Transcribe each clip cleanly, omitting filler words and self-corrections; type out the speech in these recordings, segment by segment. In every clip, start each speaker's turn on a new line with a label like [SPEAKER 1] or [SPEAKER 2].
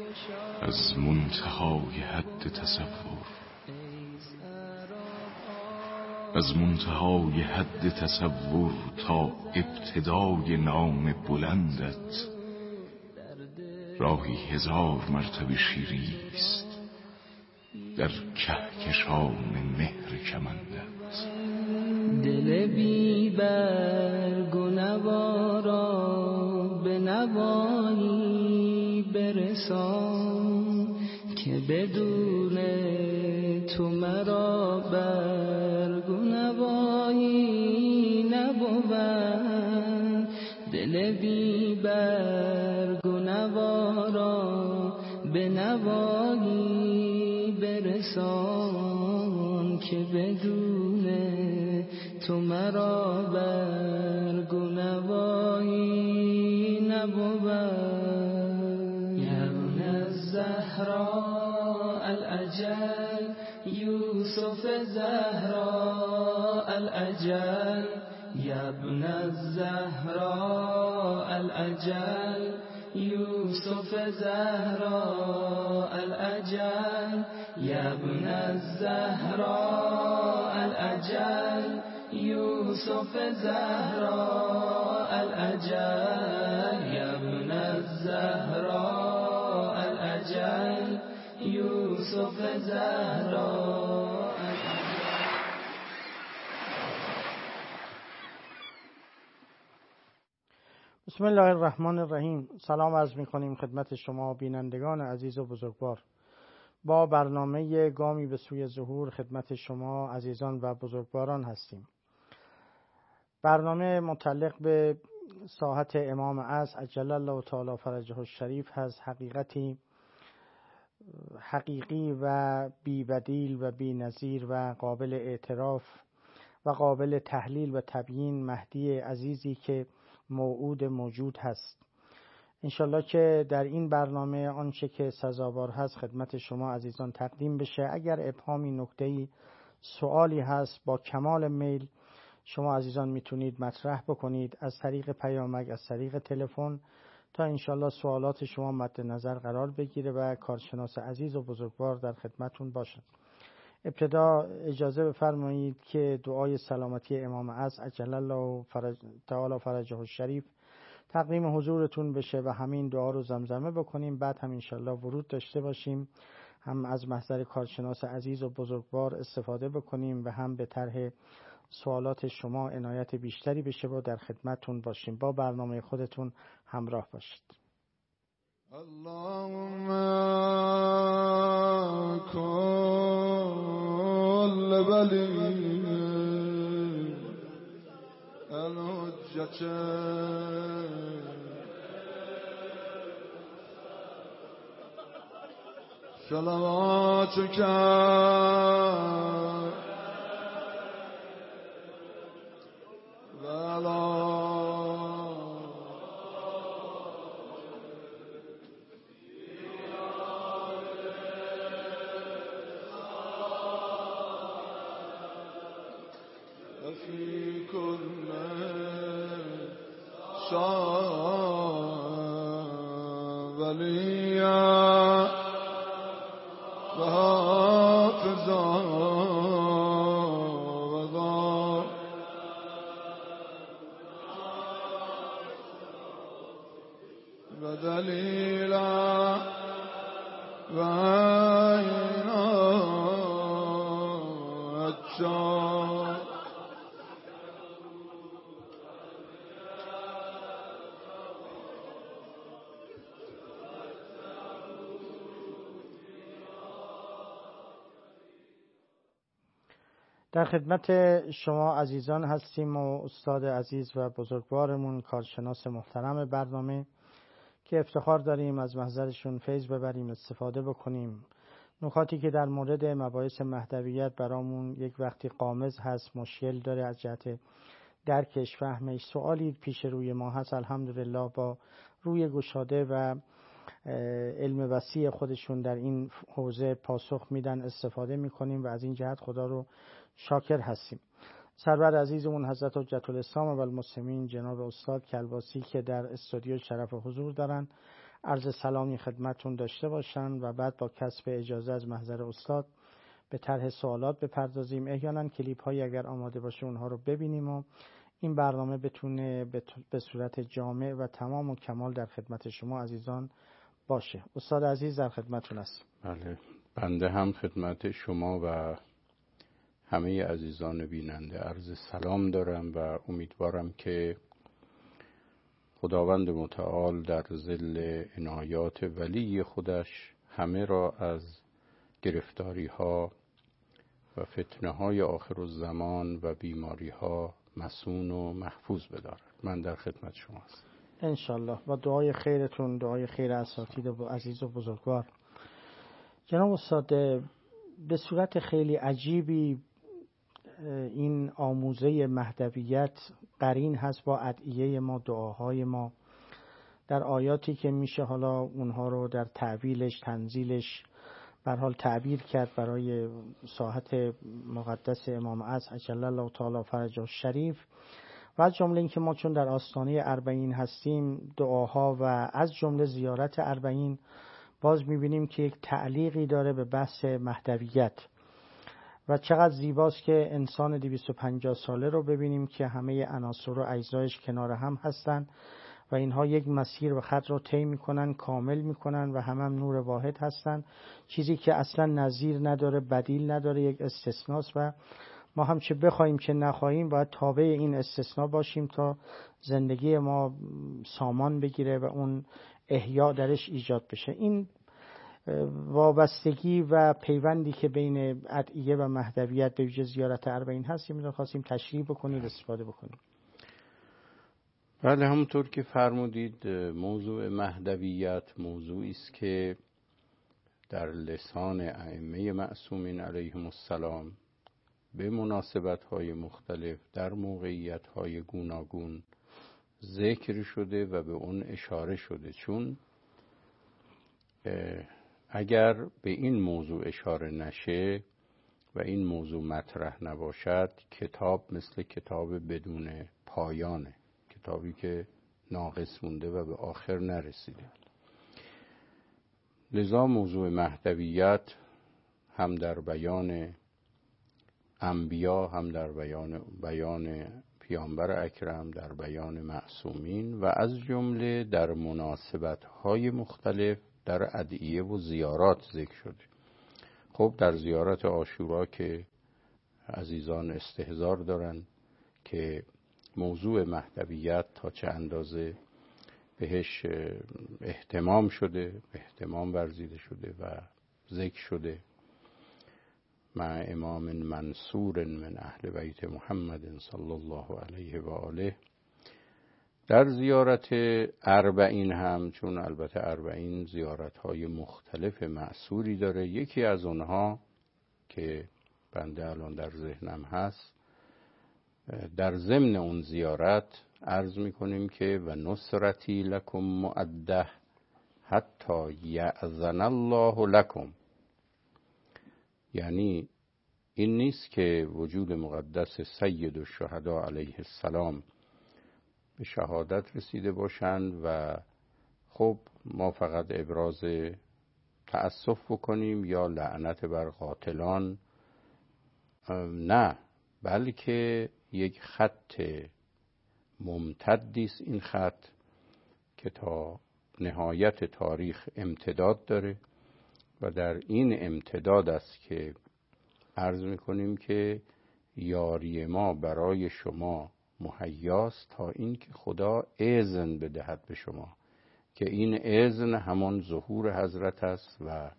[SPEAKER 1] از منتهای حد تصور، از منتهای حد تصور تا ابتدای نام بلندت راهی 1000 مرتبه شیرین است در کهکشان مهر کمندت.
[SPEAKER 2] دل بی برگ و نوا را به نوایی برسان که بدون تو مرا برگ و نوایی نبود. دل بی برگ و نوا را به نوایی برسان که بدون تو مرا برگ و نوایی نبود. یا ابن الزهراء الاجل یوسف زهراء الاجل، یا ابن الزهراء الاجل یوسف زهراء الاجل، یا ابن الزهراء الاجل یوسف زهراء الاجل، یا ابن الزهراء الاجل یوسف زهراء.
[SPEAKER 3] بسم الله الرحمن الرحیم. سلام عرض می‌کنیم خدمت شما بینندگان عزیز و بزرگوار. با برنامه گامی به سوی ظهور خدمت شما عزیزان و بزرگواران هستیم. برنامه متعلق به ساحت امام عصر عجل الله تعالی فرجه الشریف هست. حقیقتی حقیقی و بی بدیل و بی نظیر و قابل اعتراف و قابل تحلیل و تبیین مهدی عزیزی که موعود موجود هست. انشالله که در این برنامه آنچه که سزاوار هست خدمت شما عزیزان تقدیم بشه. اگر ابهامی، نکته‌ای، سوالی هست با کمال میل شما عزیزان میتونید مطرح بکنید از طریق پیامک، از طریق تلفن، تا انشالله سوالات شما مد نظر قرار بگیره و کارشناس عزیز و بزرگوار در خدمتون باشد. ابتدا اجازه بفرمایید که دعای سلامتی امام عصر عجل الله تعالی فرجه الشریف تقدیم حضورتون بشه و همین دعا رو زمزمه بکنیم. بعد هم انشالله ورود داشته باشیم، هم از محضر کارشناس عزیز و بزرگوار استفاده بکنیم و هم به طرح سوالات شما عنایت بیشتری بشه و در خدمتون باشیم. با برنامه خودتون همراه باشید.
[SPEAKER 4] اللهم كل ولي الحجة صلواتك في كل وليا وحافظا وغا ودليلا وعينا الجار.
[SPEAKER 3] در خدمت شما عزیزان هستیم و استاد عزیز و بزرگوارمون کارشناس محترم برنامه که افتخار داریم از محضرشون فیض ببریم، استفاده بکنیم. نکاتی که در مورد مباحث مهدویت برامون یک وقتی قامز هست، مشکل داره از جهت درکش، فهمش، سوالی پیش روی ما هست، الحمدلله با روی گشاده و علم وسیع خودشون در این حوزه پاسخ میدن، استفاده میکنیم و از این جهت خدا رو شاکر هستیم. سرور عزیزمون حضرت حجت الاسلام و المسلمین جناب استاد کلباسی که در استودیو شرف حضور دارن، عرض سلامی خدمتتون داشته باشن و بعد با کسب اجازه از محضر استاد به طرح سوالات بپردازیم. احیانا کلیپ هایی اگر آماده باشه اونها رو ببینیم و این برنامه بتونه به صورت جامع و تمام و کمال در خدمت شما عزیزان باشه. استاد عزیز در خدمتتون هستم.
[SPEAKER 5] بله، بنده هم خدمت شما و همه عزیزان بیننده عرض سلام دارم و امیدوارم که خداوند متعال در ظل عنایات ولی خودش همه را از گرفتاری ها و فتنه های آخر الزمان و بیماری ها مصون و محفوظ بدارد. من در خدمت شما هستم
[SPEAKER 3] انشالله با دعای خیرتون، دعای خیر اساتید و عزیز و بزرگوار. جناب استاد، به صورت خیلی عجیبی این آموزه مهدویت قرین هست با ادعیه ما، دعاهای ما در آیاتی که میشه حالا اونها رو در تعویلش، تنزیلش به هر حال تعبیر کرد برای ساحت مقدس امام عصر عجل الله تعالی فرجه الشریف. و از جمله این که ما چون در آستانه اربعین هستیم، دعاها و از جمله زیارت اربعین باز میبینیم که یک تعلیقی داره به بحث مهدویت و چقدر زیباست که انسان 250 ساله رو ببینیم که همه عناصر و اجزایش کنار هم هستن و اینها یک مسیر و خط رو طی میکنن، کامل میکنن و هم نور واحد هستن، چیزی که اصلا نظیر نداره، بدیل نداره، یک استثناست و ما هم چه بخوایم چه نخواهیم باید تابع این استثناء باشیم تا زندگی ما سامان بگیره و اون احیا درش ایجاد بشه. این وابستگی و پیوندی که بین ادعیه و مهدویت به ویژه زیارت اربعین هست یه خواستیم تشریح بکنید، استفاده بکنید.
[SPEAKER 5] بله، همونطور که فرمودید موضوع مهدویت موضوعی است که در لسان ائمه معصومین علیهم السلام به مناسبت‌های مختلف در موقعیت‌های گوناگون ذکر شده و به اون اشاره شده، چون اگر به این موضوع اشاره نشه و این موضوع مطرح نباشد، کتاب مثل کتاب بدون پایانه، کتابی که ناقص مونده و به آخر نرسیده. لذا موضوع مهدویت هم در بیان انبیا، هم در بیان پیامبر اکرم، در بیان معصومین و از جمله در مناسبت‌های مختلف در ادعیه و زیارات ذکر شده. خب در زیارت عاشورا که عزیزان استحضار دارن که موضوع مهدویت تا چه اندازه بهش اهتمام شده، اهتمام ورزیده شده و ذکر شده، مع امام منصور من اهل بیت محمد صلی الله علیه و آله. در زیارت اربعین هم، چون البته اربعین زیارت‌های مختلف معصوری داره، یکی از اونها که بنده الان در ذهنم هست، در ضمن اون زیارت عرض می‌کنیم که و نصرتی لکم مؤده حتی یأذن الله لکم. یعنی این نیست که وجود مقدس سید الشهدا علیه السلام به شهادت رسیده باشند و خب ما فقط ابراز تأسف بکنیم یا لعنت بر قاتلان، نه، بلکه یک خط ممتدی است این خط که تا نهایت تاریخ امتداد داره و در این امتداد است که عرض میکنیم که یاری ما برای شما مهیاست تا این که خدا اذن بدهد به شما، که این اذن همان ظهور حضرت است و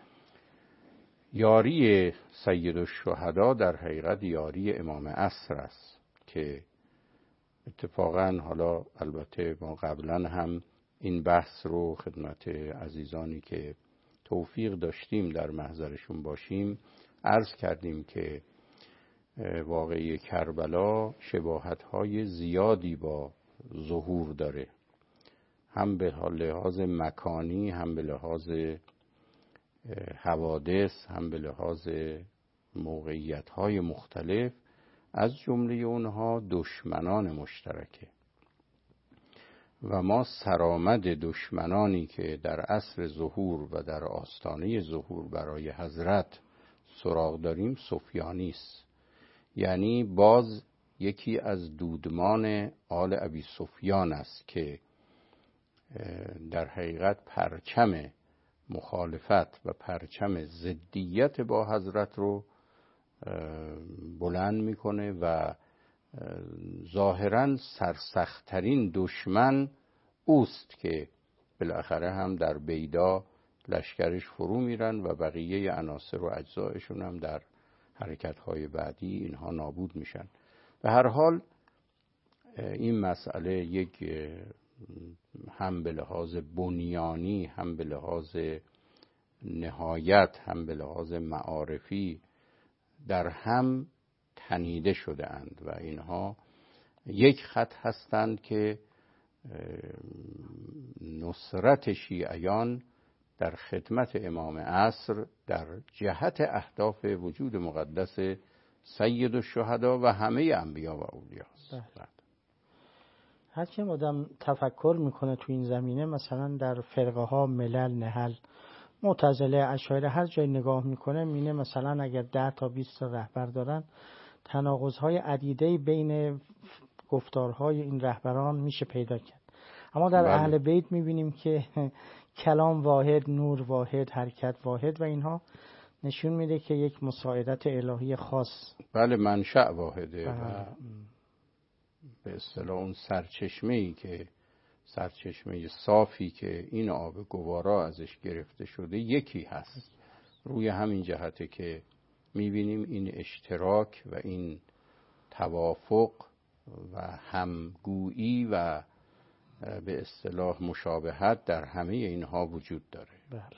[SPEAKER 5] یاری سید الشهدا در حقیقت یاری امام عصر است که اتفاقا حالا البته ما قبلا هم این بحث رو خدمت عزیزانی که توفیق داشتیم در محضرشون باشیم عرض کردیم که واقعه کربلا شباهت‌های زیادی با ظهور داره، هم به لحاظ مکانی، هم به لحاظ حوادث، هم به لحاظ موقعیت‌های مختلف، از جمله اونها دشمنان مشترکه و ما سرآمد دشمنانی که در عصر ظهور و در آستانه ظهور برای حضرت سراغ داریم سفیانی است. یعنی باز یکی از دودمان آل ابی سفیان است که در حقیقت پرچم مخالفت و پرچم ضدیت با حضرت رو بلند میکنه و ظاهراً سرسخت‌ترین دشمن اوست که بالاخره هم در بیدا لشکرش فرو میرن و بقیه عناصر و اجزایشون هم در حرکت‌های بعدی اینها نابود میشن. به هر حال این مسئله یک هم به لحاظ بنیانی، هم به لحاظ نهایت، هم به لحاظ معارفی در هم تنیده شده اند و اینها یک خط هستند که نصرت شیعیان در خدمت امام عصر در جهت اهداف وجود مقدس سید الشهدا و همه انبیا و اولیا است.
[SPEAKER 3] هر که آدم تفکر میکنه تو این زمینه، مثلا در فرقه ها، ملل، نهل، معتزله، اشاعره، هر جای نگاه میکنه مینه مثلا اگر 10 تا 20 تا رهبر دارن، تناقض‌های عدیده‌ای بین گفتارهای این رهبران میشه پیدا کرد. اما در اهل بیت میبینیم که کلام واحد، نور واحد، حرکت واحد و اینها نشون میده که یک مساعدت الهی خاص.
[SPEAKER 5] بله، منشأ واحده و به اصطلاح اون سرچشمه‌ای که سرچشمه صافی که این آب گوارا ازش گرفته شده یکی هست. روی همین جهته که میبینیم این اشتراک و این توافق و همگویی و به اصطلاح مشابهت در همه اینها وجود داره.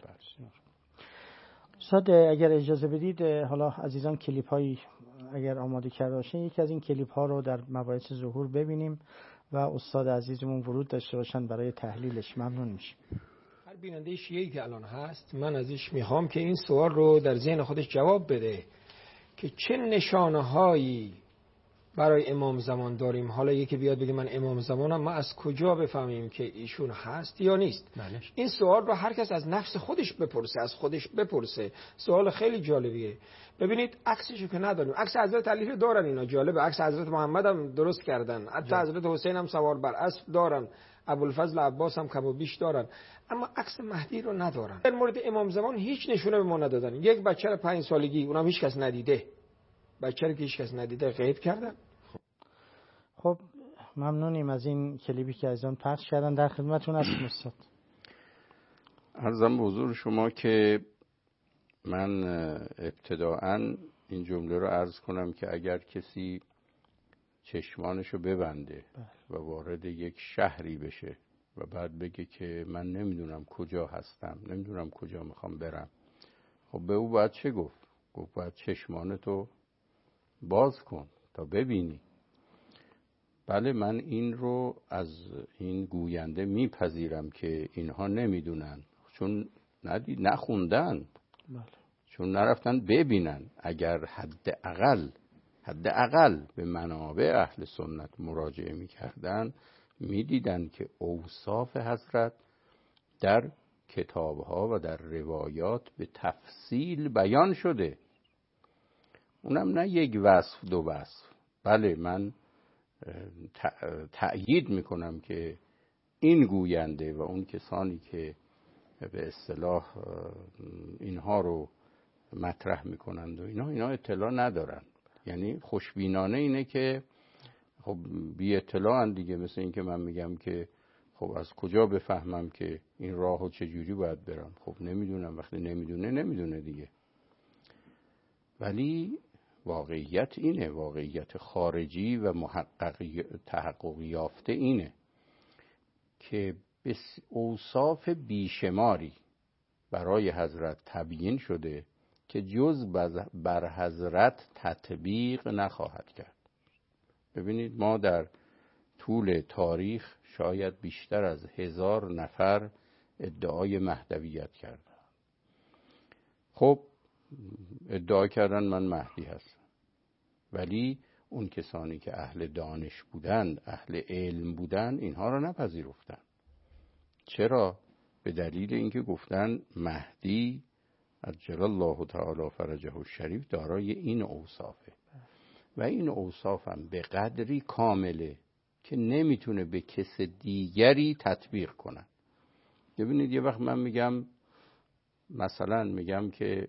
[SPEAKER 3] استاد اگر اجازه بدید، حالا عزیزان کلیپ هایی اگر آماده کرده باشین یکی از این کلیپ ها رو در مباحث ظهور ببینیم و استاد عزیزمون ورود داشته باشن برای تحلیلش. ممنون میشیم.
[SPEAKER 6] هر بیننده شیعی که الان هست من ازش میخوام که این سوال رو در ذهن خودش جواب بده که چه نشانه هایی برای امام زمان داریم. حالا یکی بیاد بگه من امام زمانم، ما از کجا بفهمیم که ایشون هست یا نیست؟ این سوال رو هر کس از نفس خودش بپرسه، از خودش بپرسه. سوال خیلی جالبیه. ببینید عکسشو که نداریم، عکس حضرت علی دارن، اینا جالبه، عکس حضرت محمد هم درست کردن، حتی حضرت حسین هم سوار بر اسب دارن، ابوالفضل عباس هم کم و بیش دارن، اما عکس مهدی رو ندارن. در مورد امام زمان هیچ نشونه به ما ندادن. یک بچه 5 سالگی، اونم هیچ کس ندیده، بچه‌ای که هیچ کس ندیده غیب کردن.
[SPEAKER 3] خب ممنونیم از این کلیپی که از آن پخش کردن. در خدمتتون هستم استاد.
[SPEAKER 5] عرضم به حضور شما که من ابتداءً این جمله رو عرض کنم که اگر کسی چشمانشو ببنده و وارد یک شهری بشه و بعد بگه که من نمیدونم کجا هستم، نمیدونم کجا میخوام برم، خب به او باید چه گفت؟ گفت باید چشمانتو باز کن تا ببینی. بله، من این رو از این گوینده میپذیرم که اینها نمیدونن، چون نخوندن، چون نرفتن ببینن. اگر حداقل به منابع اهل سنت مراجعه میکردن، میدیدن که اوصاف حضرت در کتابها و در روایات به تفصیل بیان شده. اونم نه یک وصف دو وصف. بله، من تأیید میکنم که این گوینده و اون کسانی که به اصطلاح اینها رو مطرح میکنند و اینا اطلاع ندارن. یعنی خوشبینانه اینه که خب بی اطلاعن دیگه. مثل این که من میگم که خب از کجا بفهمم که این راهو چجوری باید برم؟ خب نمیدونم. وقتی نمیدونه دیگه. ولی واقعیت اینه، واقعیت خارجی و تحقق یافته اینه که اوصاف بیشماری برای حضرت تبیین شده که جز بر حضرت تطبیق نخواهد کرد. ببینید ما در طول تاریخ شاید بیشتر از 1000 نفر ادعای مهدویت کردن. خب ادعا کردن من مهدی هستم، ولی اون کسانی که اهل دانش بودند، اهل علم بودند، اینها را نپذیرفتن. چرا؟ به دلیل اینکه گفتن مهدی عجل الله تعالی فرجه الشریف دارای این اوصافه و این اوصاف هم به قدری کامله که نمیتونه به کس دیگری تطبیق کنه. ببینید یه وقت من میگم، مثلا میگم که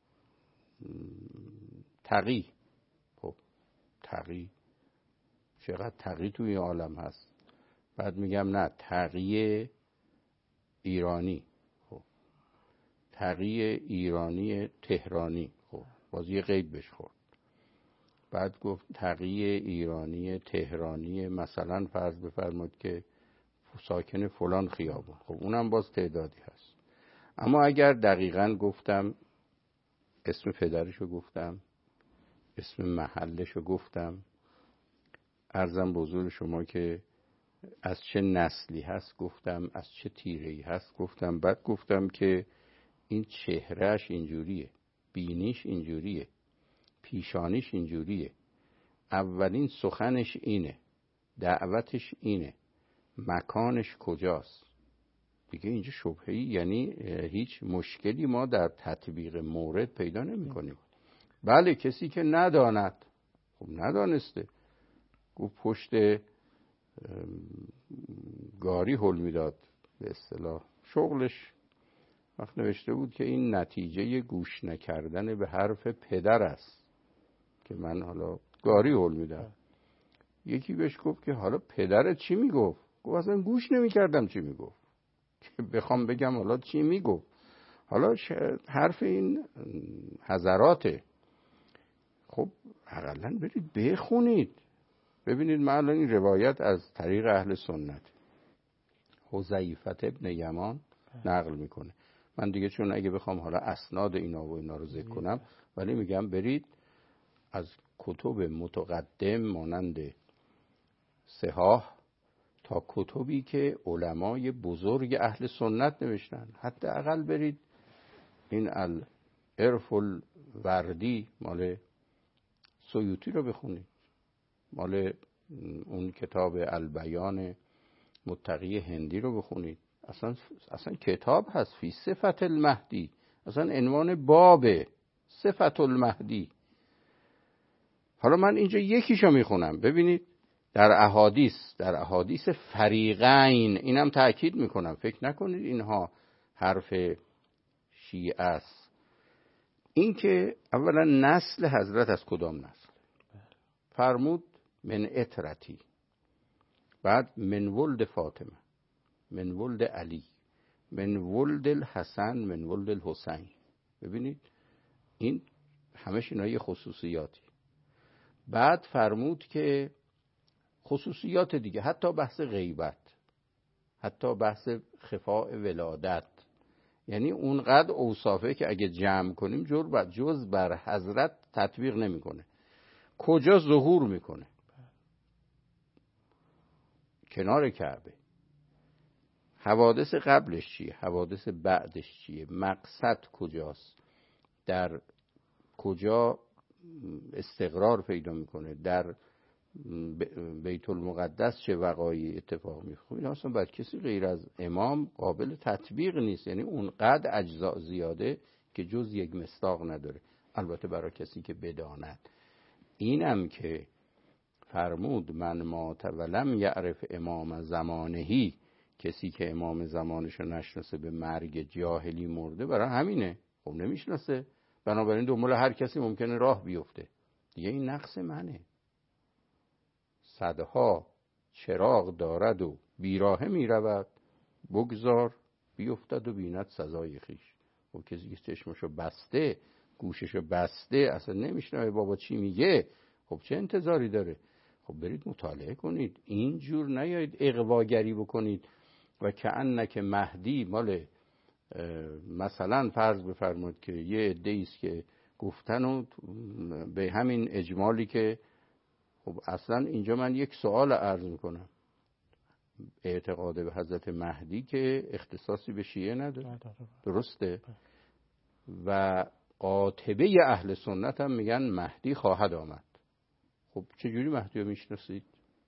[SPEAKER 5] تقی، خب تقی چقدر تقی توی این عالم هست، بعد میگم نه تقی ایرانی، خب تقی ایرانی تهرانی، خب باز یه قید بهش خورد. بعد گفت تقی ایرانی تهرانی مثلا فرض بفرمایید که ساکن فلان خیابان، خب اونم باز تعدادی هست. اما اگر دقیقاً گفتم اسم پدرشو گفتم، اسم محلشو گفتم، عرضم به حضور شما که از چه نسلی هست گفتم، از چه تیره‌ای هست گفتم، بعد گفتم که این چهرهش اینجوریه، بینیش اینجوریه، پیشانیش اینجوریه، اولین سخنش اینه، دعوتش اینه، مکانش کجاست، دیگه اینجا شبهه‌ای، یعنی هیچ مشکلی ما در تطبیق مورد پیدا نمی کنیم. بله کسی که نداند، خب ندانسته، گفت پشت گاری هل میداد، به اصطلاح شغلش وقت نوشته بود که این نتیجه گوش نکردن به حرف پدر است که من حالا گاری هل میدم. یکی بهش گفت که حالا پدرت چی میگفت؟ گفت اصلا گوش نمیکردم چی میگفت که بخوام بگم حالا چی میگفت. حالا حرف این حضراته، خب حداقل برید بخونید. ببینید من الان این روایت از طریق اهل سنت حذیفه ابن یمان نقل میکنه. من دیگه چون اگه بخوام حالا اسناد اینا و اینا رو ذکر کنم، ولی میگم برید از کتب متقدم مانند صحاح تا کتبی که علمای بزرگ اهل سنت نوشتن، حداقل برید این العرف الوردی مال سیوطی رو بخونید، مال اون کتاب البیان متقی هندی رو بخونید. اصلا کتاب هست فی صفت المهدی، اصلا عنوان باب صفت المهدی. حالا من اینجا یکیشو میخونم، ببینید در احادیث فریقین، اینم تأکید میکنم، فکر نکنید اینها حرف شیعه است. این که اولا نسل حضرت از کدام نسل؟ فرمود من اطرتی، بعد من ولد فاطمه، من ولد علی، من ولد الحسن، من ولد الحسین. ببینید این همش اینا یه خصوصیاتی. بعد فرمود که خصوصیات دیگه، حتی بحث غیبت، حتی بحث خفاء ولادت، یعنی اونقدر اوصافه که اگه جمع کنیم جز بر حضرت تطبیق نمیکنه. کجا ظهور میکنه؟ کنار کعبه. حوادث قبلش چیه؟ حوادث بعدش چیه؟ مقصد کجاست؟ در کجا استقرار پیدا میکنه؟ در بیت المقدس چه وقایعی اتفاق میفته؟ این اصلا بر کسی غیر از امام قابل تطبیق نیست. یعنی اونقدر اجزاء زیاده که جز یک مصداق نداره. البته برای کسی که بداند. اینم که فرمود من مات ولم یعرف امام زمانهی، کسی که امام زمانشو نشناسه به مرگ جاهلی مرده، برای همینه. خب نمیشناسه، بنابراین دنبال هر کسی ممکنه راه بیفته. دیگه این نقص منه. صدها چراغ دارد و بیراه می رود، بگذار بیفتد و بیند سزای خیش. و کسی که چشمشو بسته، گوششو بسته، اصلا نمیشنوه بابا چی میگه، خب چه انتظاری داره؟ خب برید مطالعه کنید، اینجور نیایید اغواگری بکنید و کأنک مهدی مال مثلا فرض بفرمایید که یه عده‌ایست که گفتن و به همین اجمالی که خب اصلا اینجا من یک سوال عرض میکنم. اعتقاد به حضرت مهدی که اختصاصی به شیعه نداره، درسته؟ و قاطبه اهل سنت هم میگن مهدی خواهد آمد. خب چجوری مهدی رو میشناسید؟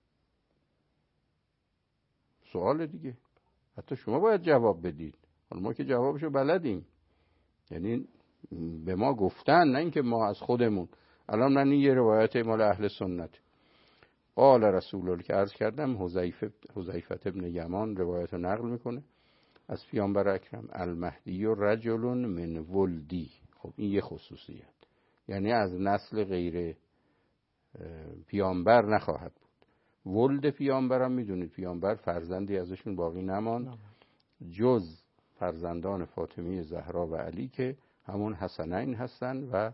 [SPEAKER 5] سوال دیگه، حتی شما باید جواب بدید. حالا ما که جوابشو بلدیم، یعنی به ما گفتن، نه اینکه ما از خودمون. الان من این یه روایت مال اهل سنت. قال رسول الله که عرض کردم، حذیفه ابن یمان روایت رو نقل میکنه از پیامبر اکرم، المهدی رجل من ولدی. خب این یه خصوصیت، یعنی از نسل غیر پیامبر نخواهد بود. ولد پیامبرم میدونید، پیامبر فرزندی ازشون باقی نماند جز فرزندان فاطمه زهرا و علی که همون حسنین هستن. و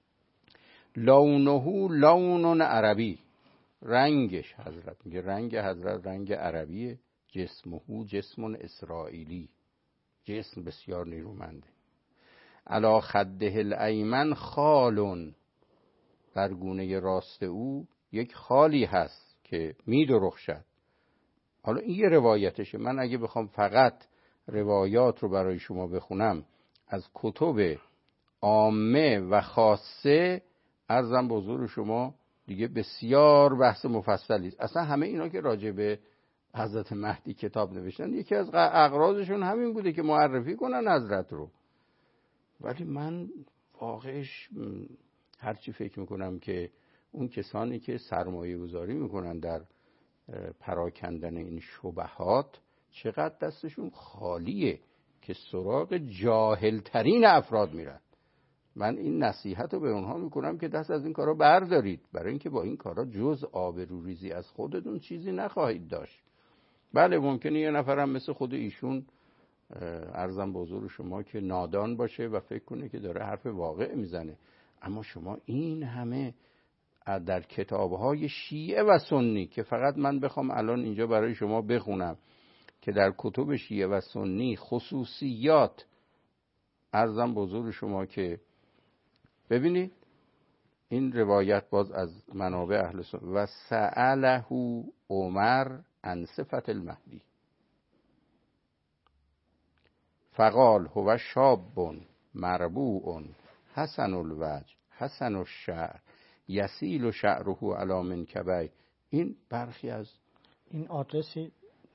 [SPEAKER 5] لونه لون عربی، رنگش، حضرت میگه رنگ حضرت رنگ عربیه. جسمه جسم اسرائیلی، جسم بسیار نیرومنده. علی خده الایمن خالون، در گونه راست او یک خالی هست که میدرخشد. حالا این یه روایتشه. من اگه بخوام فقط روایات رو برای شما بخونم از کتب عامه و خاصه، عرضم به حضور شما دیگه بسیار بحث مفصلی است. اصلا همه اینا که راجع به حضرت مهدی کتاب نوشتن، یکی از اغراضشون همین بوده که معرفی کنن حضرت رو. ولی من واقعش هرچی فکر میکنم که اون کسانی که سرمایه گذاری میکنن در پراکندن این شبهات چقدر دستشون خالیه که سراغ جاهلترین افراد میرن. من این نصیحت رو به اونها میکنم که دست از این کارا بردارید، برای اینکه با این کارا جز آبروریزی از خودتون چیزی نخواهید داشت. بله ممکنه یه نفرم مثل خود ایشون، عرضم به حضور شما، که نادان باشه و فکر کنه که داره حرف واقع میزنه. اما شما این همه در کتاب‌های شیعه و سنی که فقط من بخوام الان اینجا برای شما بخونم که در کتب شیعه و سنی خصوصیات، عرضم به حضور شما که ببینید این روایت باز از منابع اهل سنت. و سأله عمر عن صفت المهدی فقال هو شاب مربوع حسن الوجه حسن الشعر یسیل شعره علی منکبی. این برخی از
[SPEAKER 3] این آدرسی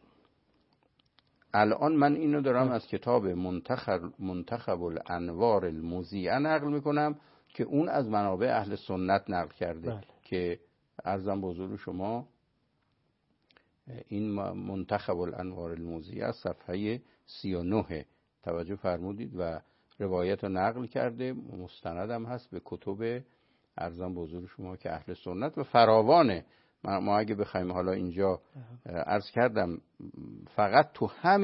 [SPEAKER 5] الان من اینو دارم از کتاب منتخب الانوار المضیئه نقل میکنم که اون از منابع اهل سنت نقل کرده.
[SPEAKER 3] بله.
[SPEAKER 5] که عرضم به حضور شما این منتخب الانوار المضیئه صفحه 39 توجه فرمودید و روایت رو نقل کرده، مستندم هست به کتب عرضم به حضور شما که اهل سنت و فراوانه. ما اگه بخوایم حالا اینجا عرض کردم فقط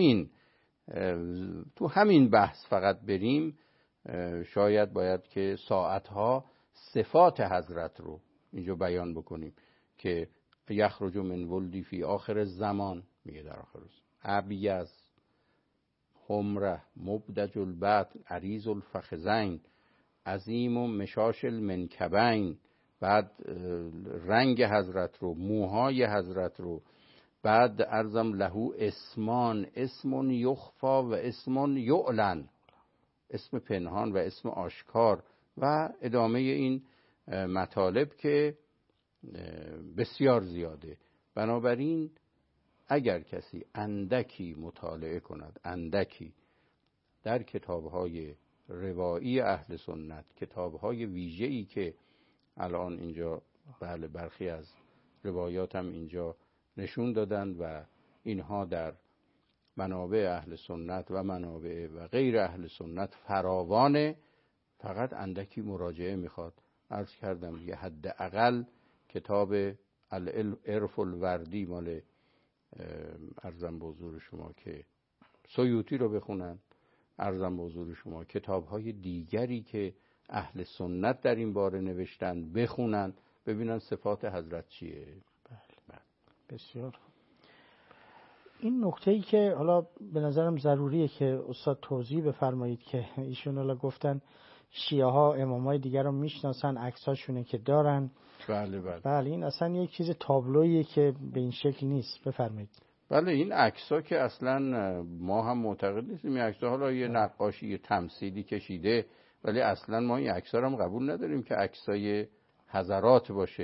[SPEAKER 5] تو همین بحث فقط بریم، شاید باید که ساعتها صفات حضرت رو اینجا بیان بکنیم که یخرج من ولدی فی آخر الزمان، میگه در آخر روز، ابیض حمره مبدج البطن عریض الفخذین عظیم و مشاش المنکبین. بعد رنگ حضرت رو، موهای حضرت رو، بعد عرضم لهو اسمان، اسم یخفا و اسم یعلن، اسم پنهان و اسم آشکار و ادامه این مطالب که بسیار زیاده. بنابراین اگر کسی اندکی مطالعه کند، اندکی در کتاب‌های روایی اهل سنت، کتاب‌های ویژه‌ای که الان اینجا بله برخی از روایات هم اینجا نشون دادن و اینها در منابع اهل سنت و منابع و غیر اهل سنت فراوانه، فقط اندکی مراجعه میخواد. عرض کردم یه حد اقل کتاب العرف الوردی مال عرضم به حضور شما که سیوطی رو بخونن، عرضم به حضور شما کتاب‌های دیگری که اهل سنت در این باره نوشتن بخونن، ببینن صفات حضرت چیه.
[SPEAKER 3] بله. بسیار. این نکته‌ای که حالا به نظرم ضروریه که استاد توضیح بفرمایید که ایشون حالا گفتن شیعه ها امامای دیگر رو میشناسن، عکساشونه که دارن.
[SPEAKER 5] بله بله.
[SPEAKER 3] بله این اصلا یک چیز تابلویی که به این شکل نیست. بفرمایید.
[SPEAKER 5] بله این عکس‌ها که اصلا ما هم معتقد نیستیم این عکس‌ها حالا یه نقاشی یه تمثیلی کشیده، ولی اصلا ما این عکس‌ها رو هم قبول نداریم که عکسای حضرات باشه.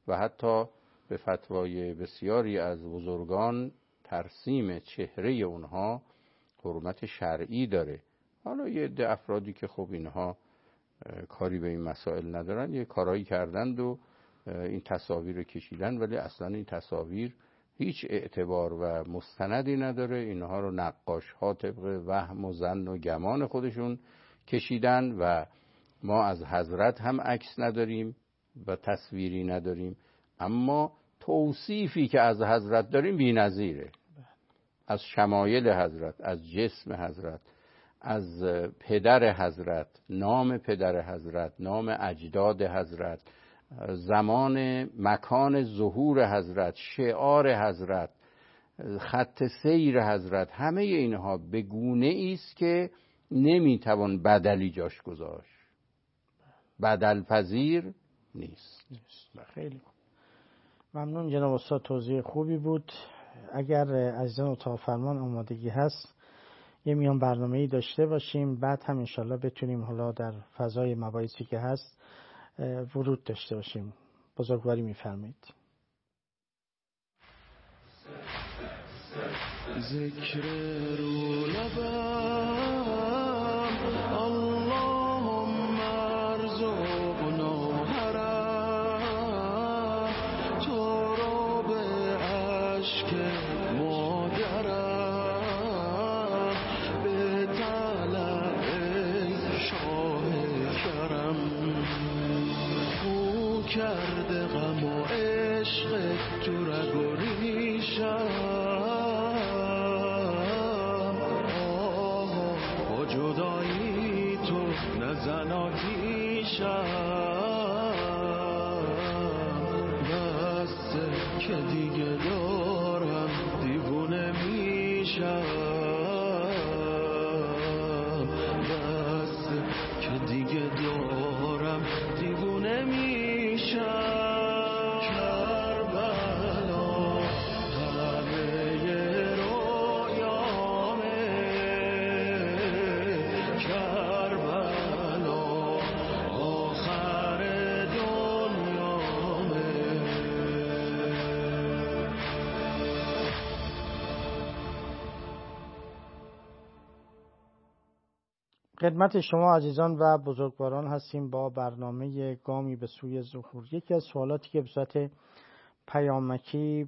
[SPEAKER 5] و حتی به فتوای بسیاری از بزرگان ترسیم چهره اونها حرمت شرعی داره. حالا یه عده افرادی که خب اینها کاری به این مسائل ندارن یه کارایی کردند و این تصاویر رو کشیدن، ولی اصلا این تصاویر هیچ اعتبار و مستندی نداره. اینها رو نقاش ها طبق وهم و ظن و گمان خودشون کشیدن و ما از حضرت هم عکس نداریم و تصویری نداریم، اما توصیفی که از حضرت داریم بی‌نظیره. از شمایل حضرت، از جسم حضرت، از پدر حضرت، نام پدر حضرت، نام اجداد حضرت، زمان مکان ظهور حضرت، شعار حضرت، خط سیر حضرت، همه اینها به گونه است که نمیتوان بدلی جاش گذاشت، بدل پذیر نیست.
[SPEAKER 3] خیلی ممنون جناب استاد، توضیح خوبی بود. اگر عزیزان اتاق فرمان آمادگی هست یه میان برنامه‌ای داشته باشیم، بعد هم انشالله بتونیم حالا در فضای مباحثی که هست ورود داشته باشیم. بزرگواری می‌فرمایید.
[SPEAKER 7] ذکر رو لبم اللهم ارزقنا حرم تو رو به عشق مادرم به طلب شاه کرم او کرده غم و عشق تو رگ و ریشم جدایی تو نزن آتیشم بس که دیگه دارم دیوونه میشم بس که دیگه دارم دیوونه میشم
[SPEAKER 3] خدمت شما عزیزان و بزرگواران هستیم با برنامه گامی به سوی ظهور. یکی از سوالاتی که به صورت پیامکی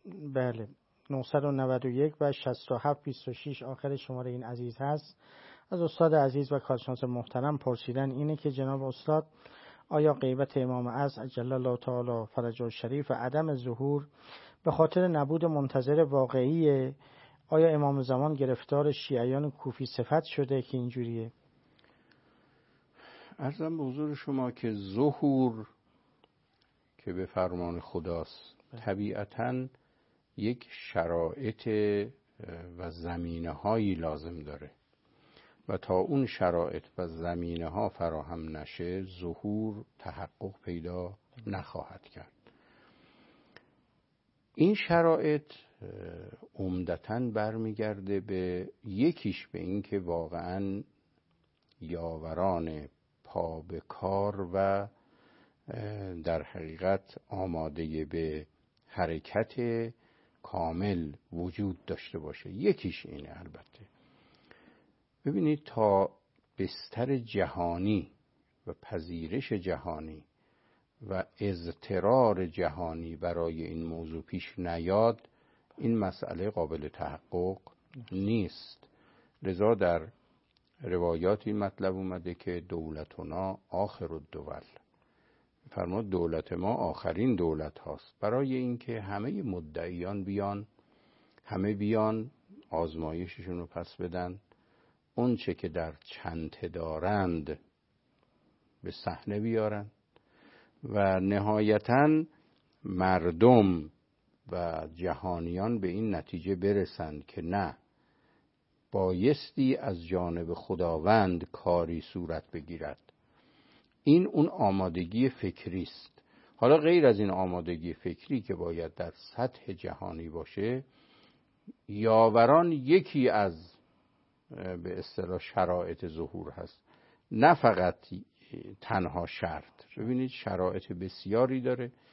[SPEAKER 3] 991 و 6726 آخر شماره این عزیز هست از استاد عزیز و کارشناس محترم پرسیدن اینه که جناب استاد آیا غیبت امام عصر عجل الله تعالی فرجه الشریف و عدم ظهور به خاطر نبود منتظر واقعی، آیا امام زمان گرفتار شیعیان کوفی صفت شده که اینجوریه؟
[SPEAKER 5] عرضم به حضور شما که ظهور که به فرمان خداست طبیعتاً یک شرایط و زمینه هایی لازم داره و تا اون شرایط و زمینه ها فراهم نشه ظهور تحقق پیدا نخواهد کرد. این شرایط عمدتاً برمیگرده به یکیش به این که واقعاً یاوران پا به کار و در حقیقت آماده به حرکت کامل وجود داشته باشه. یکیش اینه. البته ببینید تا بستر جهانی و پذیرش جهانی و اضطرار جهانی برای این موضوع پیش نیاد این مسئله قابل تحقق نیست. لذا در روایات این مطلب اومده که دولتنا آخر الدول، فرمود دولت ما آخرین دولت هاست، برای اینکه همه مدعیان بیان، همه بیان آزمایششون رو پس بدن، اون چه که در چنته دارند به صحنه بیارن و نهایتاً مردم و جهانیان به این نتیجه برسند که نه، بایستی از جانب خداوند کاری صورت بگیرد. این اون آمادگی فکری است. حالا غیر از این آمادگی فکری که باید در سطح جهانی باشه، یاوران یکی از به اصطلاح شرایط ظهور هست، نه فقط تنها شرط. ببینید شرایط بسیاری داره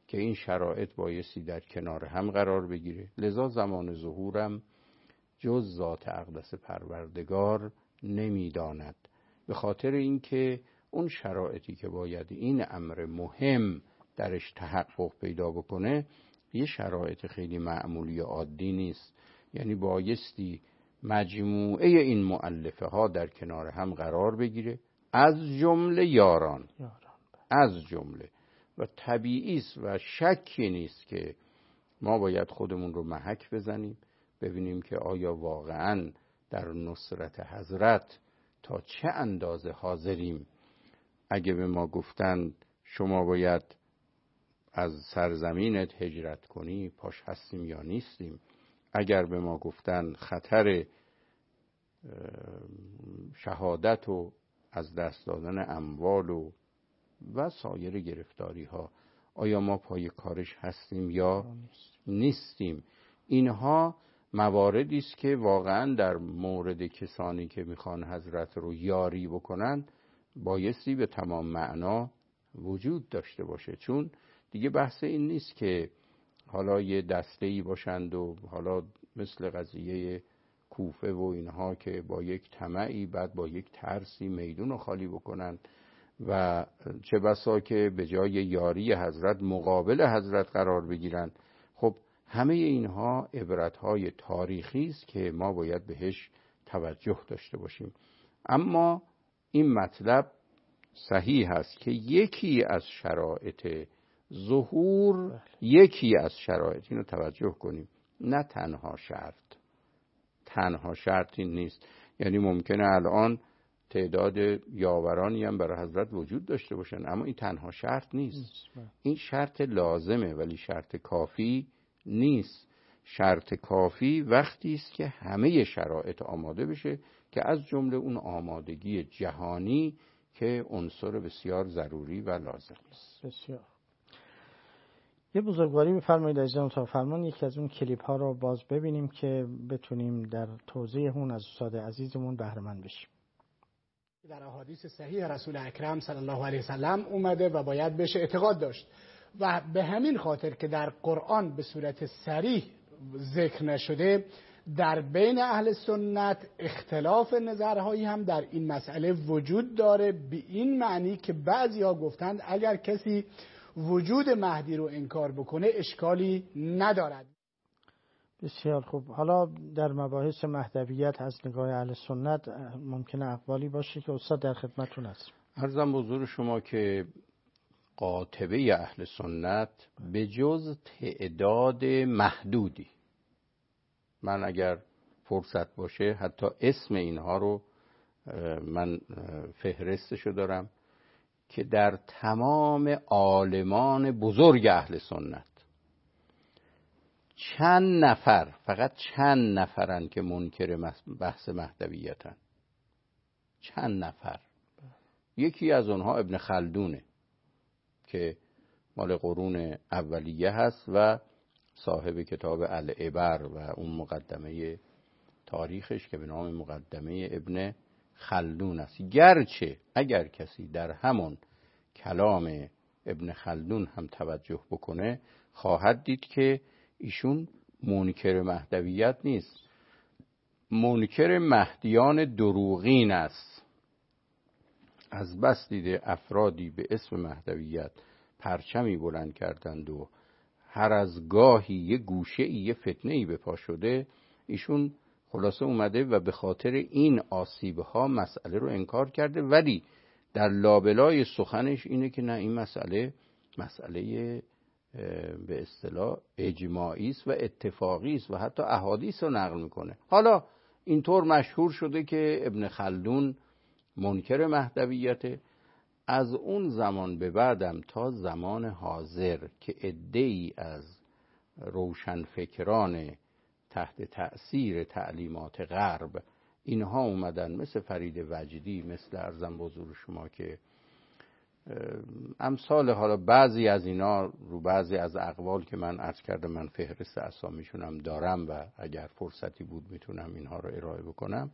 [SPEAKER 5] که این شرایط بایستی در کنار هم قرار بگیره. لذا زمان ظهورم جز ذات اقدس پروردگار نمیداند، به خاطر اینکه اون شرایطی که باید این امر مهم درش تحقق پیدا بکنه یه شرایط خیلی معمولی عادی نیست. یعنی بایستی مجموعه این مؤلفه ها در کنار هم قرار بگیره، از جمله یاران. از جمله و طبیعی است و شکی نیست که ما باید خودمون رو محک بزنیم، ببینیم که آیا واقعاً در نصرت حضرت تا چه اندازه حاضریم. اگه به ما گفتن شما باید از سرزمینت هجرت کنی، پاش هستیم یا نیستیم. اگر به ما گفتن خطر شهادت و از دست دادن اموال و سایر گرفتاری ها، آیا ما پای کارش هستیم یا نیستیم. اینها مواردی است که واقعا در مورد کسانی که میخوان حضرت رو یاری بکنن بایستی به تمام معنا وجود داشته باشه. چون دیگه بحث این نیست که حالا یه دسته‌ای باشند و حالا مثل قضیه کوفه و اینها که با یک طمعی بعد با یک ترسی میدون رو خالی بکنن و چه بسا که به جای یاری حضرت مقابل حضرت قرار بگیرن. خب همه اینها عبرت‌های تاریخی است که ما باید بهش توجه داشته باشیم. اما این مطلب صحیح است که یکی از شرایط ظهور، یکی از شرایط، اینو توجه کنیم، نه تنها شرط. تنها شرطی نیست. یعنی ممکنه الان تعداد یاورانی هم برای حضرت وجود داشته باشن، اما این تنها شرط نیست. این شرط لازمه ولی شرط کافی نیست. شرط کافی وقتی است که همه شرایط آماده بشه، که از جمله اون آمادگی جهانی که عنصر بسیار ضروری و لازم است.
[SPEAKER 3] بسیار. یه بزرگواری بفرمایید عزیزان تا فرمان یکی از اون کلیپ ها رو باز ببینیم که بتونیم در توضیح اون از استاد عزیزمون بهره مند بشیم.
[SPEAKER 8] در احادیث صحیح رسول اکرم صلی الله علیه وسلم اومده و باید بهش اعتقاد داشت و به همین خاطر که در قرآن به صورت صریح ذکر نشده، در بین اهل سنت اختلاف نظرهایی هم در این مسئله وجود داره، به این معنی که بعضیا گفتند اگر کسی وجود مهدی رو انکار بکنه اشکالی ندارد.
[SPEAKER 3] بسیار خوب. حالا در مباحث مهدویت از نگاه اهل سنت ممکنه اقوالی باشه که استاد در خدمتتون هست.
[SPEAKER 5] عرضم حضور شما که قاطبه اهل سنت به جز تعداد محدودی، من اگر فرصت باشه حتی اسم اینها رو من فهرستشو دارم، که در تمام عالمان بزرگ اهل سنت چند نفر، فقط چند نفرن که منکر بحث مهدویتن. چند نفر. یکی از اونها ابن خلدونه که مال قرون اولیه هست و صاحب کتاب العبر و اون مقدمه تاریخش که به نام مقدمه ابن خلدون است. گرچه اگر کسی در همون کلام ابن خلدون هم توجه بکنه خواهد دید که ایشون منکر مهدویت نیست، منکر مهدیان دروغین است. از بس دیده افرادی به اسم مهدویت پرچمی بلند کردند و هر از گاهی یه گوشه یه فتنه‌ای به پا شده، ایشون خلاصه اومده و به خاطر این آسیبها مسئله رو انکار کرده، ولی در لابلای سخنش اینه که نه، این مسئله به اصطلاح اجماعی است و اتفاقی است و حتی احادیث رو نقل میکنه. حالا اینطور مشهور شده که ابن خلدون منکر مهدویته. از اون زمان به بعدم تا زمان حاضر که عده‌ای از روشنفکران تحت تأثیر تعلیمات غرب اینها اومدن، مثل فرید وجدی، مثل ارزم به حضور شما که امثال حالا بعضی از اینا رو بعضی از اقوال که من عرض کردم، من فهرست اسامیشونم دارم و اگر فرصتی بود میتونم اینها رو ارائه بکنم.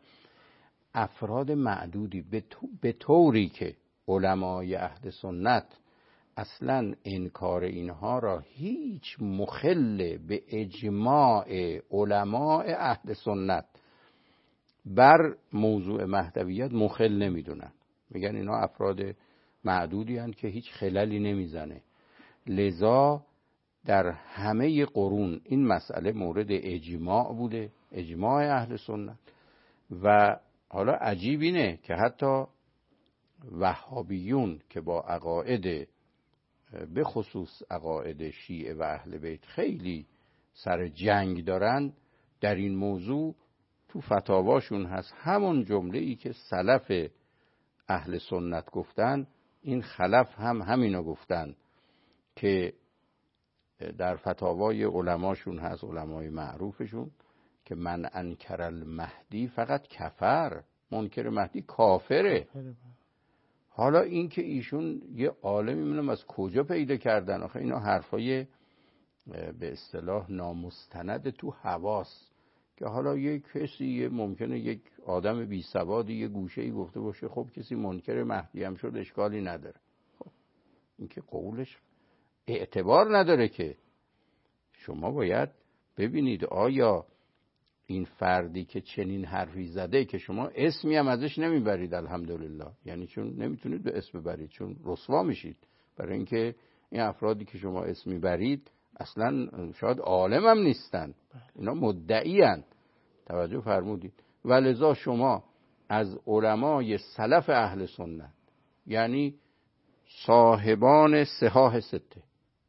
[SPEAKER 5] افراد معدودی به طوری که علمای اهل سنت اصلا انکار اینها را هیچ مخل به اجماع علماء اهل سنت بر موضوع مهدویت مخل نمیدونن. میگن اینا افراد معدودی هستند که هیچ خللی نمیزنه. لذا در همه قرون این مسئله مورد اجماع بوده، اجماع اهل سنت. و حالا عجیب اینه که حتی وهابیون که با عقاید به خصوص عقاید شیعه و اهل بیت خیلی سر جنگ دارن، در این موضوع تو فتاواشون هست همون جمله‌ای که سلف اهل سنت گفتن، این خلف هم همینو گفتن که در فتاوای علماشون هست، علمای معروفشون، که من انکر المهدی فقط کفر، منکر مهدی کافره. حالا این که ایشون یه عالمی می‌دونم از کجا پیدا کردن، آخه اینا حرفای به اصطلاح نامستند تو حواس، که حالا یک کسی ممکنه یک آدم بی سوادی یه گوشه‌ای گفته باشه خب کسی منکر مهدی هم شد اشکالی نداره. خب این که قولش اعتبار نداره. که شما باید ببینید آیا این فردی که چنین حرفی زده که شما اسمی هم ازش نمیبرید، الحمدلله، یعنی چون نمیتونید به اسم ببرید چون رسوا میشید، برای اینکه این افرادی که شما اسم میبرید اصلا شاید عالم هم نیستن، اینا مدعی هستند. توجه فرمودید؟ ولذا شما از علمای سلف اهل سنت، یعنی صاحبان صحاح سته،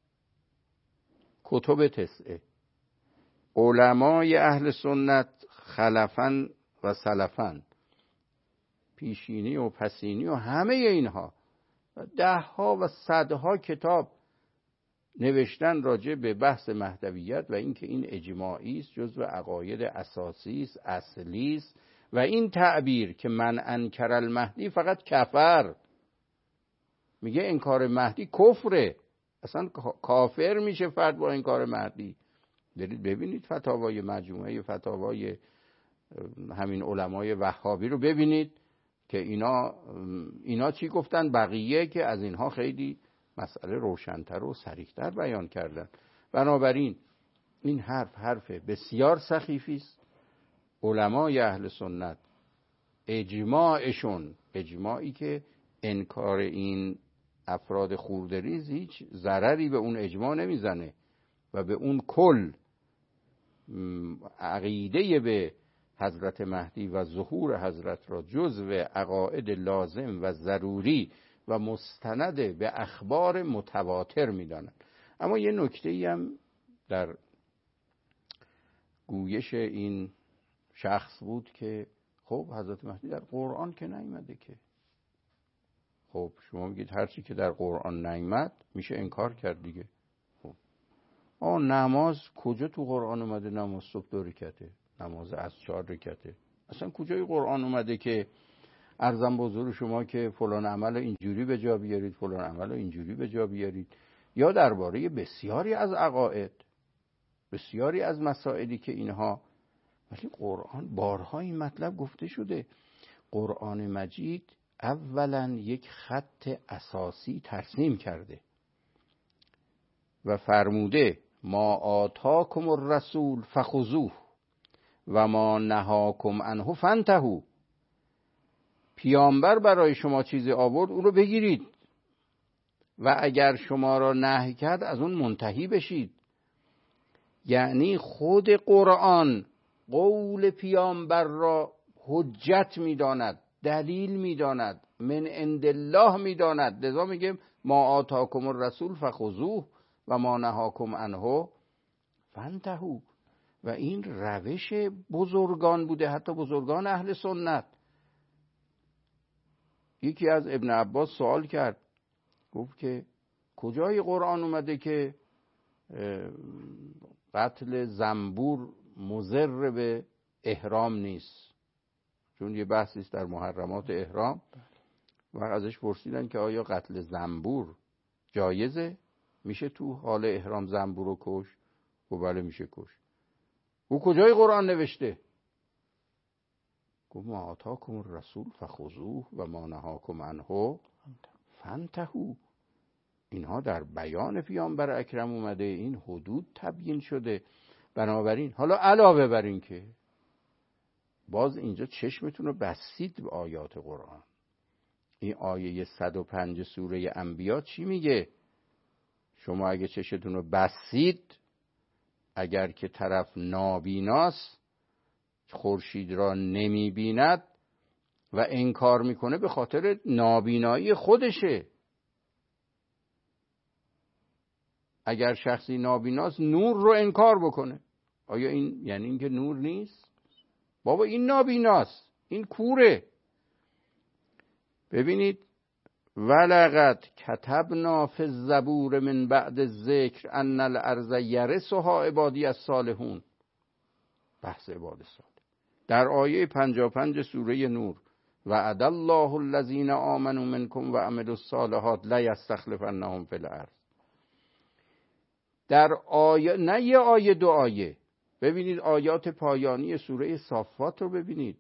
[SPEAKER 5] کتب تسعه، علمای اهل سنت خلفن و سلفن، پیشینی و پسینی و همه اینها، دهها و صدها کتاب نوشتن راجع به بحث مهدویت و اینکه این اجماعی است، جزو عقاید اساسی است، اصلی است. و این تعبیر که من انکر المهدی فقط کفر، میگه انکار مهدی کفره، اصلا کافر میشه فرد با انکار مهدی. برید ببینید فتاوای مجموعه فتاوای همین علمای وهابی رو ببینید که اینا چی گفتن، بقیه که از اینها خیلی مسئله روشن‌تر و صریح‌تر بیان کردن. بنابراین این حرف بسیار سخیفی است. علمای اهل سنت اجماعشون، اجماعی که انکار این افراد خورده‌ریز هیچ ضرری به اون اجماع نمیزنه و به اون کل عقیده به حضرت مهدی و ظهور حضرت را جزو عقاید لازم و ضروری و مستند به اخبار متواتر میدانند. اما یه نکته‌ای هم در گویش این شخص بود که خب حضرت مهدی در قرآن که نیامده که. خب شما میگید هرچی که در قرآن نیامد میشه انکار کرد دیگه. نماز کجا تو قرآن اومده نماز صبح 2 رکعته، نماز عصر 4 رکعته؟ اصلا کجای قرآن اومده که عرضم به حضور شما که فلان عمل اینجوری به جا بیارید، فلان عمل اینجوری به جا بیارید؟ یا درباره بسیاری از عقاید، بسیاری از مسائلی که اینها، ولی قرآن بارها این مطلب گفته شده. قرآن مجید اولا یک خط اساسی ترسیم کرده و فرموده ما آتاکم الرسول فخذوه و ما نهاکم عنه فانتهوا. پیامبر برای شما چیزی آورد اون رو بگیرید و اگر شما را نهی کرد از اون منتهی بشید. یعنی خود قرآن قول پیامبر را حجت میداند، دلیل میداند، من عند الله میداند. لذا میگه ما آتاکم الرسول فخذوه و ما نهاکم عنه فانتهوا. و این روش بزرگان بوده، حتی بزرگان اهل سنت. یکی از ابن عباس سوال کرد، گفت که کجای قرآن اومده که قتل زنبور مضر به احرام نیست؟ چون یه بحثی است در محرمات احرام و ازش پرسیدن که آیا قتل زنبور جایزه؟ میشه تو حال احرام زنبور رو کش؟ و بله میشه کش. او کجای قرآن نوشته؟ گفت ما آتاکم الرسول فخذوه و ما نهاکم عنه فانتهوا. اینها در بیان پیامبر اکرم اومده، این حدود تبیین شده. بنابراین حالا علاوه بر این که باز اینجا چشمتون رو بستید به آیات قرآن. این آیه 105 سوره انبیا چی میگه؟ شما اگه چشمتون رو بستید، اگر که طرف نابیناست، خورشید را نمیبیند و انکار میکنه، به خاطر نابینایی خودشه. اگر شخصی نابیناست نور رو انکار بکنه، آیا این یعنی اینکه نور نیست؟ بابا این نابیناست، این کوره. ببینید ولقد کتبنا فی الزبور من بعد الذکر ان الارض یرثها عبادی الصالحون. بحث عباد صالح در آیه 55 سوره نور، وعد الله الذین آمنوا منکم و عملوا الصالحات لیستخلفنهم فی الارض. در آیه، نه یه آیه، دو آیه. ببینید آیات پایانی سوره صافات رو ببینید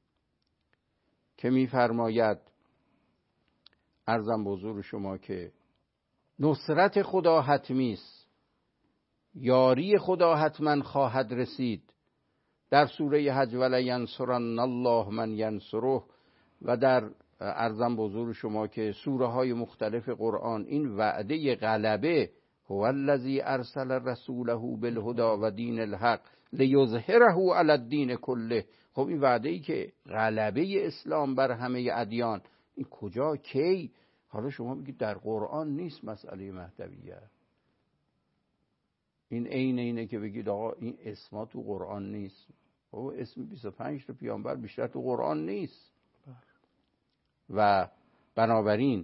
[SPEAKER 5] که می‌فرماید، عرضم به حضور شما که نصرت خدا حتمی است، یاری خدا حتما خواهد رسید. در سوره حج ولینصرن الله من ینصره، و در عرضم به حضور شما که سوره های مختلف قرآن این وعده غلبه، هو الذی ارسل رسوله بالهدی و دین الحق لیظهره علی الدین کله. خب این وعده ای که غلبه اسلام بر همه ادیان، این کجا، کی؟ حالا شما میگید در قرآن نیست مسئله مهدویت. این عین اینه که بگید آقا این اسما تو قرآن نیست. بابا اسم 25 تا پیامبر بیشتر تو قرآن نیست. و بنابراین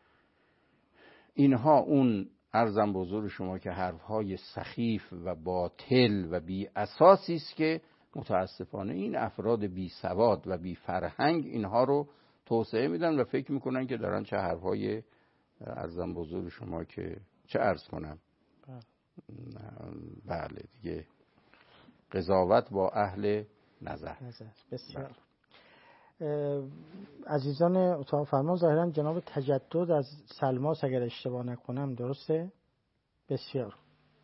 [SPEAKER 5] اینها اون عرضم به حضور شما که حرفهای سخیف و باطل و بی اساسی است که متاسفانه این افراد بی سواد و بی فرهنگ اینها رو توسعه میدن و فکر میکنن که دارن چه حرفهای عرضم به حضور شما که چه عرض کنم، بله دیگه، قضاوت با اهل نظر.
[SPEAKER 3] بسیار عزیزان اتاق فرمان، ظاهرا جناب تجدد از سلماس اگر اشتباه نکنم، درسته؟ بسیار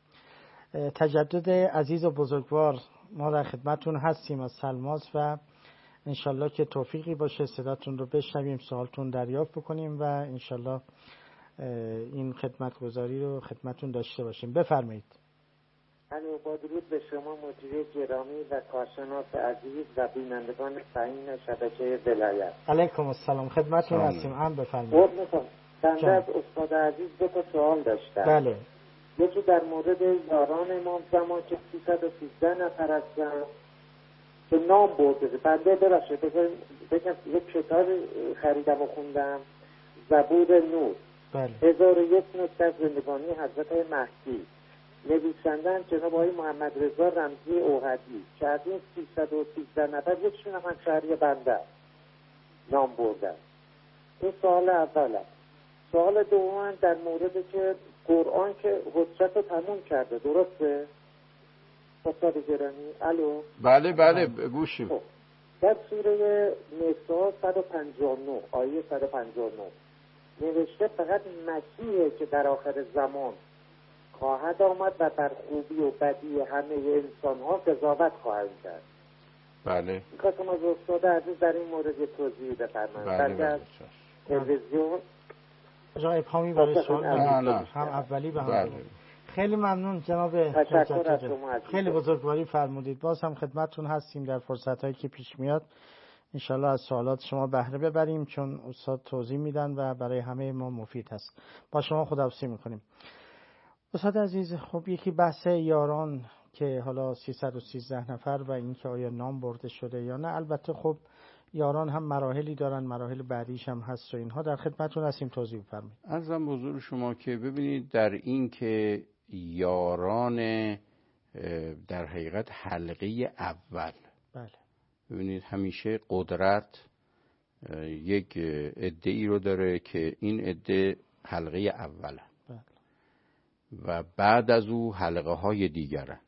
[SPEAKER 3] تجدد عزیز و بزرگوار، ما در خدمتون هستیم از سلماس و انشالله که توفیقی باشه صداتون رو بشنویم، سوالتون دریافت بکنیم و انشالله این خدمتگزاری رو خدمتون داشته باشیم. بفرمایید.
[SPEAKER 9] با درود به شما مجری گرامی و کارشناس عزیز و بینندگان فهیم شبکه ولایت.
[SPEAKER 3] علیکم السلام، خدمتون هستیم. هم بفرمایید.
[SPEAKER 9] بنده از استاد عزیز دو تا سوال داشتم.
[SPEAKER 3] بله.
[SPEAKER 9] یکی در مورد یاران امام زمان که 313 نفر هستن که نام برده. بنده ببخشید بگم یک کتاب خریدم و خوندم، زبور نور.
[SPEAKER 3] بله.
[SPEAKER 9] 1001 نکته از زندگانی حضرت مهدی، نویسندن جناب آقای محمد رضا رمزی اوحدی، که از این 313 نفر یکشون هم شهری بنده نام بردن. این سوال اوله. سوال دوم در مورد که قرآن که حجت رو تموم کرده، درسته؟ استاد گرامی الو.
[SPEAKER 5] بله بله گوشیم.
[SPEAKER 9] در سوره نساء 159 آیه 159 نوشته فقط مسیحه که در آخر زمان خواهد آمد و بر خوبی و بدی همه انسان ها قضاوت خواهد کرد.
[SPEAKER 5] بله.
[SPEAKER 9] می‌خواستم از استاد عزیز در این مورد یه توضیح بفرمایید.
[SPEAKER 5] بله.
[SPEAKER 9] تلویزیون
[SPEAKER 3] جای ابهامی برای سوال هم اولی به هم
[SPEAKER 5] بله.
[SPEAKER 3] خیلی ممنون جناب
[SPEAKER 9] تجدد،
[SPEAKER 3] خیلی بزرگواری فرمودید. باز هم خدمتتون هستیم در فرصت‌هایی که پیش میاد، انشالله از سوالات شما بهره ببریم، چون استاد توضیح میدن و برای همه ما مفید هست. با شما خداحافظی میکنیم. استاد عزیز، خب یکی بحث یاران که حالا 313 نفر و این که آیا نام برده شده یا نه. البته خب یاران هم مراحلی دارن، مراحل بعدیش هم هست و اینها. در خدمتتون هستیم، توضیح بفرمایید.
[SPEAKER 5] عرضم به حضور شما که ببینید در این که یاران در حقیقت حلقه اول،
[SPEAKER 3] بله،
[SPEAKER 5] ببینید همیشه قدرت یک عده‌ای رو داره که این عده حلقه اوله و بعد از او حلقه های دیگره.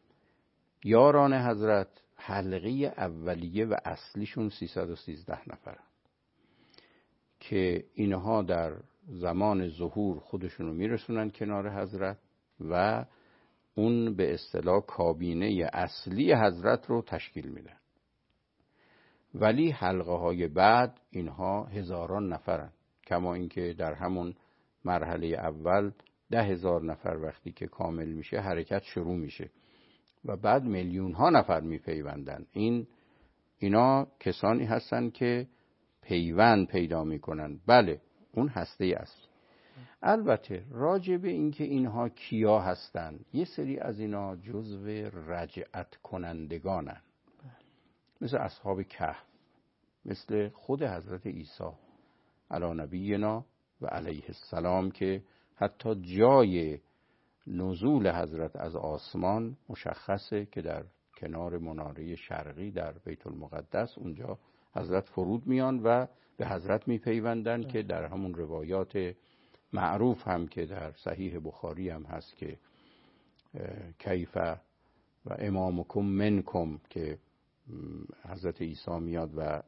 [SPEAKER 5] یاران حضرت حلقه اولیه و اصلیشون 313 نفره که اینها در زمان ظهور خودشون رو میرسونن کنار حضرت و اون به اصطلاح کابینه اصلی حضرت رو تشکیل میدن. ولی حلقه های بعد اینها هزاران نفرن، کما اینکه در همون مرحله اول 10,000 نفر وقتی که کامل میشه حرکت شروع میشه و بعد میلیون ها نفر میپیوندن. اینا کسانی هستن که پیوند پیدا میکنن. بله اون هسته است. البته راجع به این که اینها کیا هستن، یه سری از اینا جزو رجعت کنندگانن، مثل اصحاب کهف، مثل خود حضرت عیسی علی نبینا و علیه السلام که حتی جای نزول حضرت از آسمان مشخصه که در کنار مناره شرقی در بیت المقدس اونجا حضرت فرود میان و به حضرت میپیوندن که در همون روایات معروف هم که در صحیح بخاری هم هست که کیف و امامکم منکم، که حضرت عیسی میاد و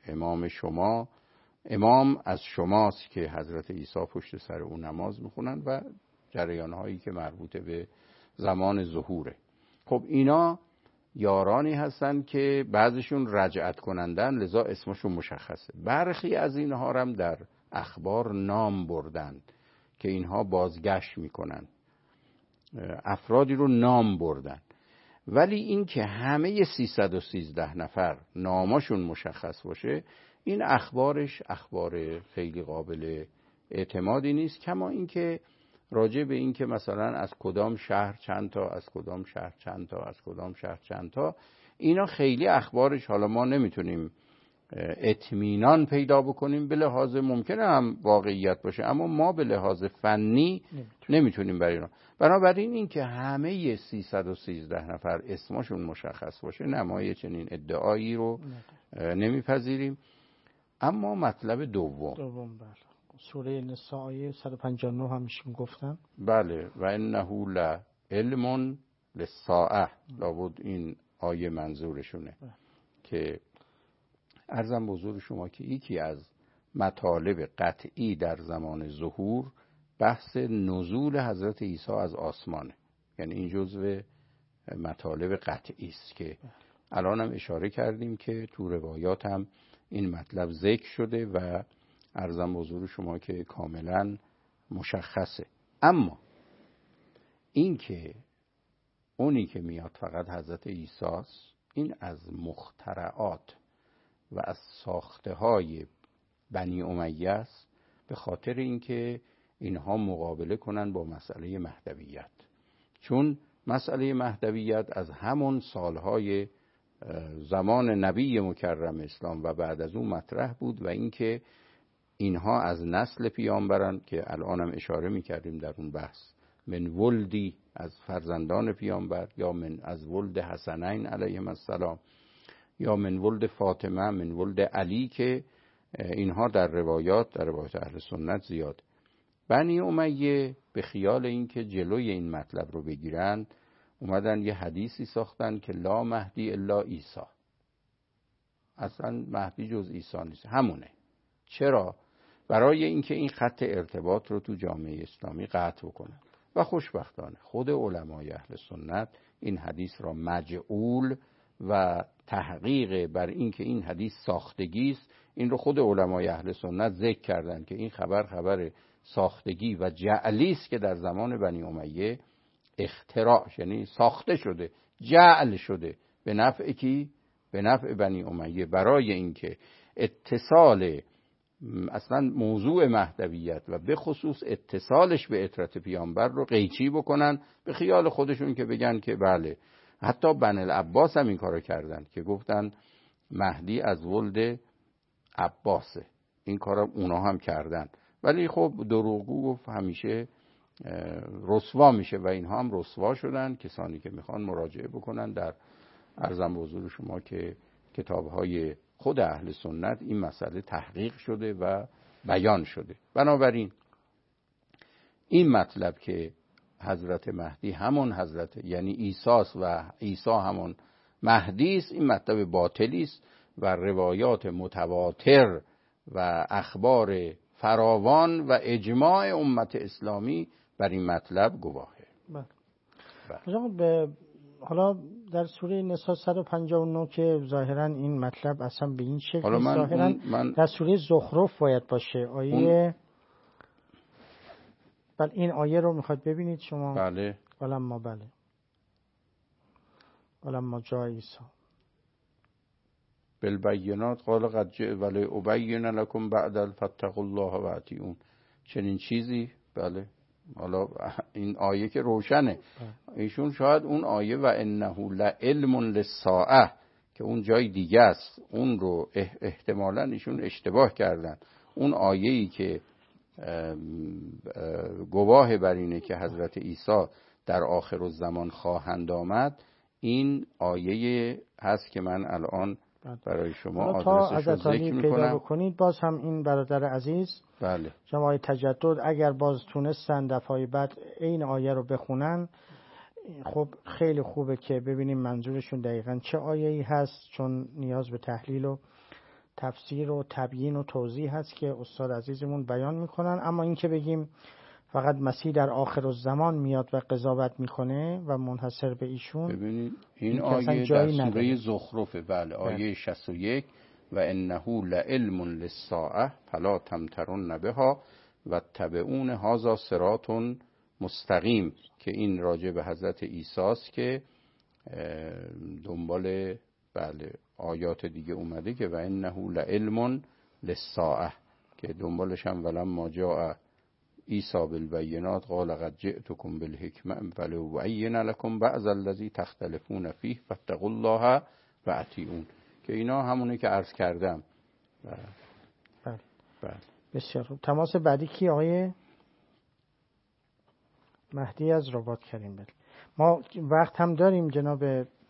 [SPEAKER 5] امام از شماست که حضرت عیسی پشت سر اون نماز میخونن و جریانهایی که مربوط به زمان ظهوره. خب اینا یارانی هستن که بعضشون رجعت کنندن، لذا اسمشون مشخصه. برخی از اینها هم در اخبار نام بردن که اینها بازگشت میکنن، افرادی رو نام بردن. ولی این که همه 313 نفر نامشون مشخص باشه، این اخبارش اخبار خیلی قابل اعتمادی نیست. کما این که راجع به این که مثلا از کدام شهر چند تا، از کدام شهر چند تا، از کدام شهر چند تا، اینا خیلی اخبارش حالا ما نمیتونیم اطمینان پیدا بکنیم. به لحاظ ممکنه هم واقعیت باشه، اما ما به لحاظ فنی نمیتونیم برای اینا. بنابراین این که همه 313 نفر اسمشون مشخص باشه، نمای چنین ادعایی رو نمیپذیریم. اما مطلب دوم
[SPEAKER 3] بله. سوره نساء آیه 159 همیشون گفتم.
[SPEAKER 5] بله، و انه لعلم للساعه، لابد این آیه منظورشونه که عرضم به حضور شما که یکی از مطالب قطعی در زمان ظهور بحث نزول حضرت عیسی از آسمانه. یعنی این جزو مطالب قطعی است که الان هم اشاره کردیم که تو روایات هم این مطلب ذکر شده و عرضم به حضور شما که کاملا مشخصه. اما این که اونی که میاد فقط حضرت عیسی است، این از مخترعات و از ساخته های بنی امیه است، به خاطر اینکه اینها مقابله کنن با مسئله مهدویت. چون مسئله مهدویت از همون سالهای زمان نبی مکرم اسلام و بعد از اون مطرح بود و اینکه اینها از نسل پیامبران که الان هم اشاره میکردیم در اون بحث، من ولدی، از فرزندان پیامبر، یا من از ولد حسنین علیهم السلام، یا من ولد فاطمه، من ولد علی، که اینها در روایات اهل سنت زیاد. بنی امیه به خیال اینکه جلوی این مطلب رو بگیرن اومدن یه حدیثی ساختن که لا مهدی الا عیسی، اصلا مهدی جز عیسی نیست، همونه. چرا؟ برای اینکه این خط ارتباط رو تو جامعه اسلامی قطع بکنن. و خوشبختانه خود علمای اهل سنت این حدیث را مجعول و تحقیق بر این که این حدیث ساختگی است، این رو خود علمای اهل سنت ذکر کردن که این خبر ساختگی و جعلی است که در زمان بنی امیه اختراع، یعنی ساخته شده، جعل شده به نفع کی؟ به نفع بنی امیه، برای اینکه اتصال اصلا موضوع مهدویت و به خصوص اتصالش به عترت پیامبر رو قیچی بکنن، به خیال خودشون که بگن که بله. حتی بنی العباس هم این کارو کردن که گفتن مهدی از ولد عباسه، این کارو اونا هم کردن. ولی خب دروغگو گفت همیشه رسوا میشه و اینها هم رسوا شدن. کسانی که میخوان مراجعه بکنن در عرضم به حضور شما که کتاب‌های خود اهل سنت این مسئله تحقیق شده و بیان شده. بنابراین این مطلب که حضرت مهدی همون حضرت، یعنی عیسی است و عیسی همون مهدی است، این مطلب باطلی است و روایات متواتر و اخبار فراوان و اجماع امت اسلامی بر این مطلب گواهه.
[SPEAKER 3] حالا در سوره نساء 159 که ظاهرا این مطلب اصلا به این شکل ظاهرا در سوره زخرف باید باشه آیه بله این آیه رو میخواد ببینید شما.
[SPEAKER 5] بله
[SPEAKER 3] ولما جاء عیسی
[SPEAKER 5] بالبینات قال قد جئ ولی ابین لکم بعد فاتقوا الله و اطیعون، چنین چیزی. بله حالا این آیه که روشنه، ایشون شاید اون آیه و انه لعلم للساعه که اون جای دیگه است اون رو احتمالاً ایشون اشتباه کردن. اون آیه‌ای که گواه بر اینه که حضرت عیسی در آخر الزمان خواهند آمد، این آیه هست که من الان برای شما آدرسش رو ذکر میکنم.
[SPEAKER 3] پیدا بکنید. باز هم این برادر عزیز
[SPEAKER 5] بله
[SPEAKER 3] جماعت تجدد اگر باز تونستن دفعه بعد این آیه رو بخونن خب خیلی خوبه که ببینیم منظورشون دقیقاً چه آیه‌ای هست، چون نیاز به تحلیل و تفسیر و تبیین و توضیح هست که استاد عزیزمون بیان میکنن. اما این که بگیم فقط مسیح در آخر الزمان میاد و قضاوت میکنه و منحصر به ایشون،
[SPEAKER 5] ببینید این آیه در سوره زخرفه. بله آیه 61 و انه لعلم للساعه فلا تمترن بها و تبعون هذا صراط مستقیم، که این راجع به حضرت عیسی است که دنبال بله آیات دیگه اومده که و انه لعلم للساعه که دنبالش هم ولما جاء عیسی بالبینات قال قد جئتکم بالحکمه فلأبین لکم بعض الذی تختلفون فیه فاتقوا الله و اطیعون، که اینا همونه که عرض کردم.
[SPEAKER 3] بله. بسیار خوب. تماس بعدی کی؟ آقای مهدی از رباط کریم. بله. ما وقت هم داریم جناب.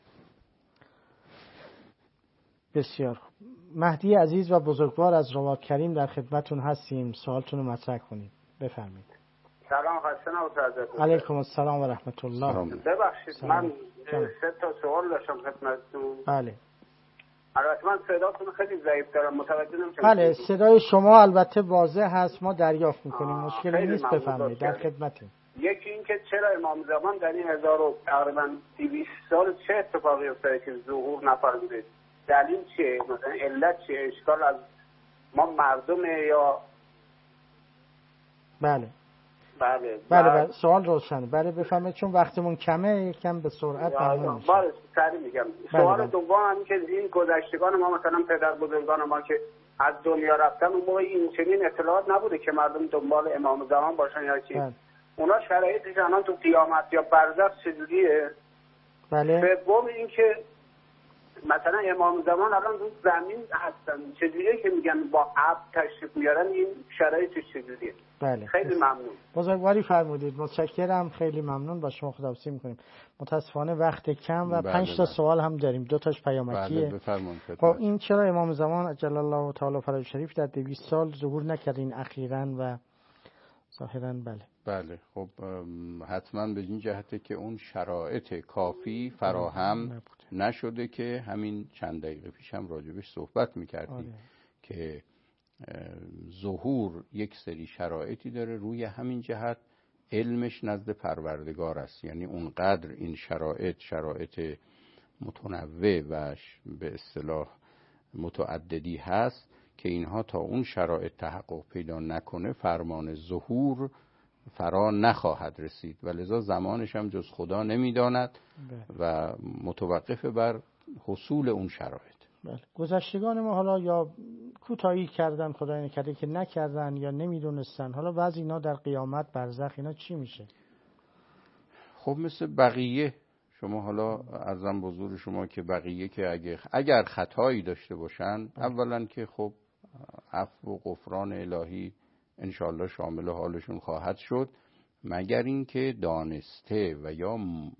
[SPEAKER 3] بسیار خوب. مهدی عزیز و بزرگوار از رباط کریم در خدمتون هستیم، سوالتون رو مطرح کنید. بفرمایید.
[SPEAKER 10] سلام، خسته نباشید.
[SPEAKER 3] علیکم السلام و رحمت الله.
[SPEAKER 10] ببخشید من 3 تا سوال داشتم خدمتتون.
[SPEAKER 3] بله.
[SPEAKER 10] البته من صداتون خیلی ضعیف دارم، متوجه نمیشم.
[SPEAKER 3] بله صدای شما البته واضح هست، ما دریافت میکنیم، مشکلی نیست. بفرمایید، در خدمتیم.
[SPEAKER 10] یکی این که چرا امام زمان در این 1200 سال چه اتفاقی افتاده که ظهور نفرمودید؟ دلیل چیه؟ مثلا علت چیه؟ اشکال از ما مردمه یا
[SPEAKER 3] بله سوال روشنه. بله بفهمید، چون وقتمون کمه یکم به سرعت ممنون میشه.
[SPEAKER 10] بله سریع میگم. سوال دوم هم که این گذشتگان ما مثلا پدر بزرگان ما که از دنیا رفتن اون موقع این چنین اطلاعات نبوده که مردم دنبال امام زمان باشن یا چی. اونا شرایطش الان تو قیامت یا برزخ چجوریه؟
[SPEAKER 3] بله.
[SPEAKER 10] سوم این که مثلا امام زمان الان رو زمین هستن، چجوریه که میگن با ابر تشریف میارن، این شرایطش چجوریه؟
[SPEAKER 3] بله.
[SPEAKER 10] خیلی ممنون.
[SPEAKER 3] بزرگواری فرمودید، متشکرم، خیلی ممنون. با شما خداحافظی میکنیم. متاسفانه وقت کم و 5 تا سوال هم داریم، 2 تاش پیامکیه.
[SPEAKER 5] بله بفرمایید.
[SPEAKER 3] خب این چرا امام زمان عجل الله تعالی فرج شریف در 200 سال ظهور نکردین اخیراً و ظاهراً؟
[SPEAKER 5] بله خب حتما به این جهته که اون شرایط کافی فراهم نشده که همین چند دقیقه پیش هم راجبش صحبت میکردیم که ظهور یک سری شرایطی داره، روی همین جهت علمش نزد پروردگار است. یعنی اونقدر این شرایط متنوع و به اصطلاح متعددی هست که اینها تا اون شرایط تحقق پیدا نکنه فرمان ظهور فرا نخواهد رسید و لذا زمانش هم جز خدا نمیداند و متوقف بر حصول اون شرایط.
[SPEAKER 3] بله. گذشتگان ما حالا یا کوتاهی کردن، خدای نکرده که نکردن، یا نمیدونستن، حالا بعضی اینا در قیامت برزخ اینا چی میشه؟
[SPEAKER 5] خب مثل بقیه شما حالا عرضم بزرگ شما که بقیه که اگر خطایی داشته باشن اولا که خب عفو و غفران الهی انشاءالله شامل حالشون خواهد شد، مگر اینکه دانسته و یا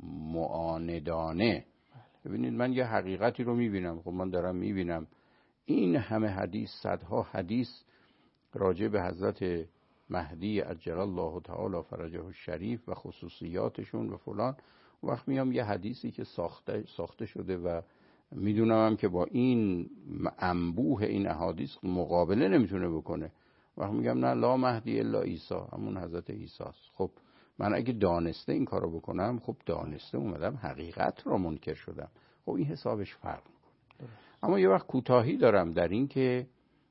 [SPEAKER 5] معاندانه. ببینید من یه حقیقتی رو میبینم، خب من دارم میبینم این همه حدیث، صدها حدیث راجع به حضرت مهدی عجل الله تعالی فرجه الشریف و خصوصیاتشون و فلان، وقت میام یه حدیثی که ساخته شده و میدونم هم که با این انبوه این احادیث مقابله نمیتونه بکنه، وقتی میگم نه لا مهدی الا عیسی، همون حضرت عیسی است. خب من اگه دانسته این کارو بکنم، خب دانسته اومدم حقیقت رو منکر شدم، خب این حسابش فرق میکنه. اما یه وقت کوتاهی دارم در این که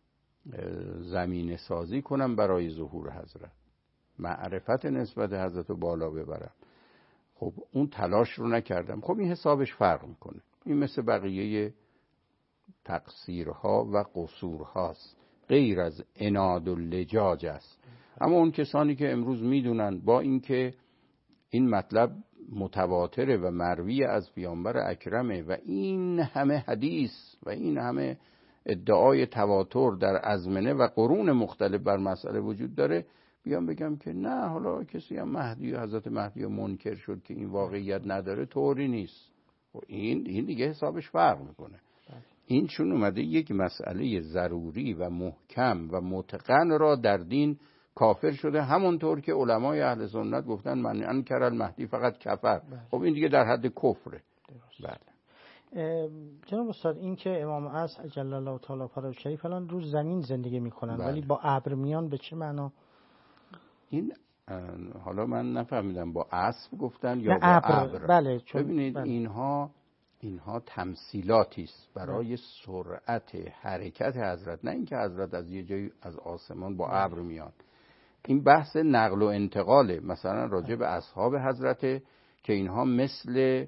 [SPEAKER 5] زمینه سازی کنم برای ظهور حضرت، معرفت نسبت حضرت رو بالا ببرم، خب اون تلاش رو نکردم، خب این حسابش فرق میکنه. این مثل بقیه تقصیرها و قصورهاست، غیر از عناد و لجاج است. اما اون کسانی که امروز میدونن با اینکه این مطلب متواتره و مروی از پیامبر اکرمه و این همه حدیث و این همه ادعای تواتر در ازمنه و قرون مختلف بر مسئله وجود داره، بیام بگم که نه حالا کسی هم مهدی و حضرت مهدی و منکر شد که این واقعیت نداره، طوری نیست. و این دیگه حسابش فرق میکنه. این چون اومده یک مسئله ضروری و محکم و متقن را در دین کافر شده، همونطور که علمای اهل سنت گفتن من انکر المهدی فقط کفر. خب این دیگه در حد کفره. بله.
[SPEAKER 3] جناب استاد، این که امام عصر اجل الله تعالی فرج شریف الان رو زمین زندگی میکنن، ولی با ابر میان، به چه معنا؟
[SPEAKER 5] این حالا من نفهمیدم با اسب گفتن یا با ابر.
[SPEAKER 3] بله.
[SPEAKER 5] ببینید بله. اینها تمثیلاتی است برای سرعت حرکت حضرت، نه اینکه حضرت از یه جایی از آسمان با ابر میان. این بحث نقل و انتقاله، مثلا راجع به اصحاب حضرت که اینها مثل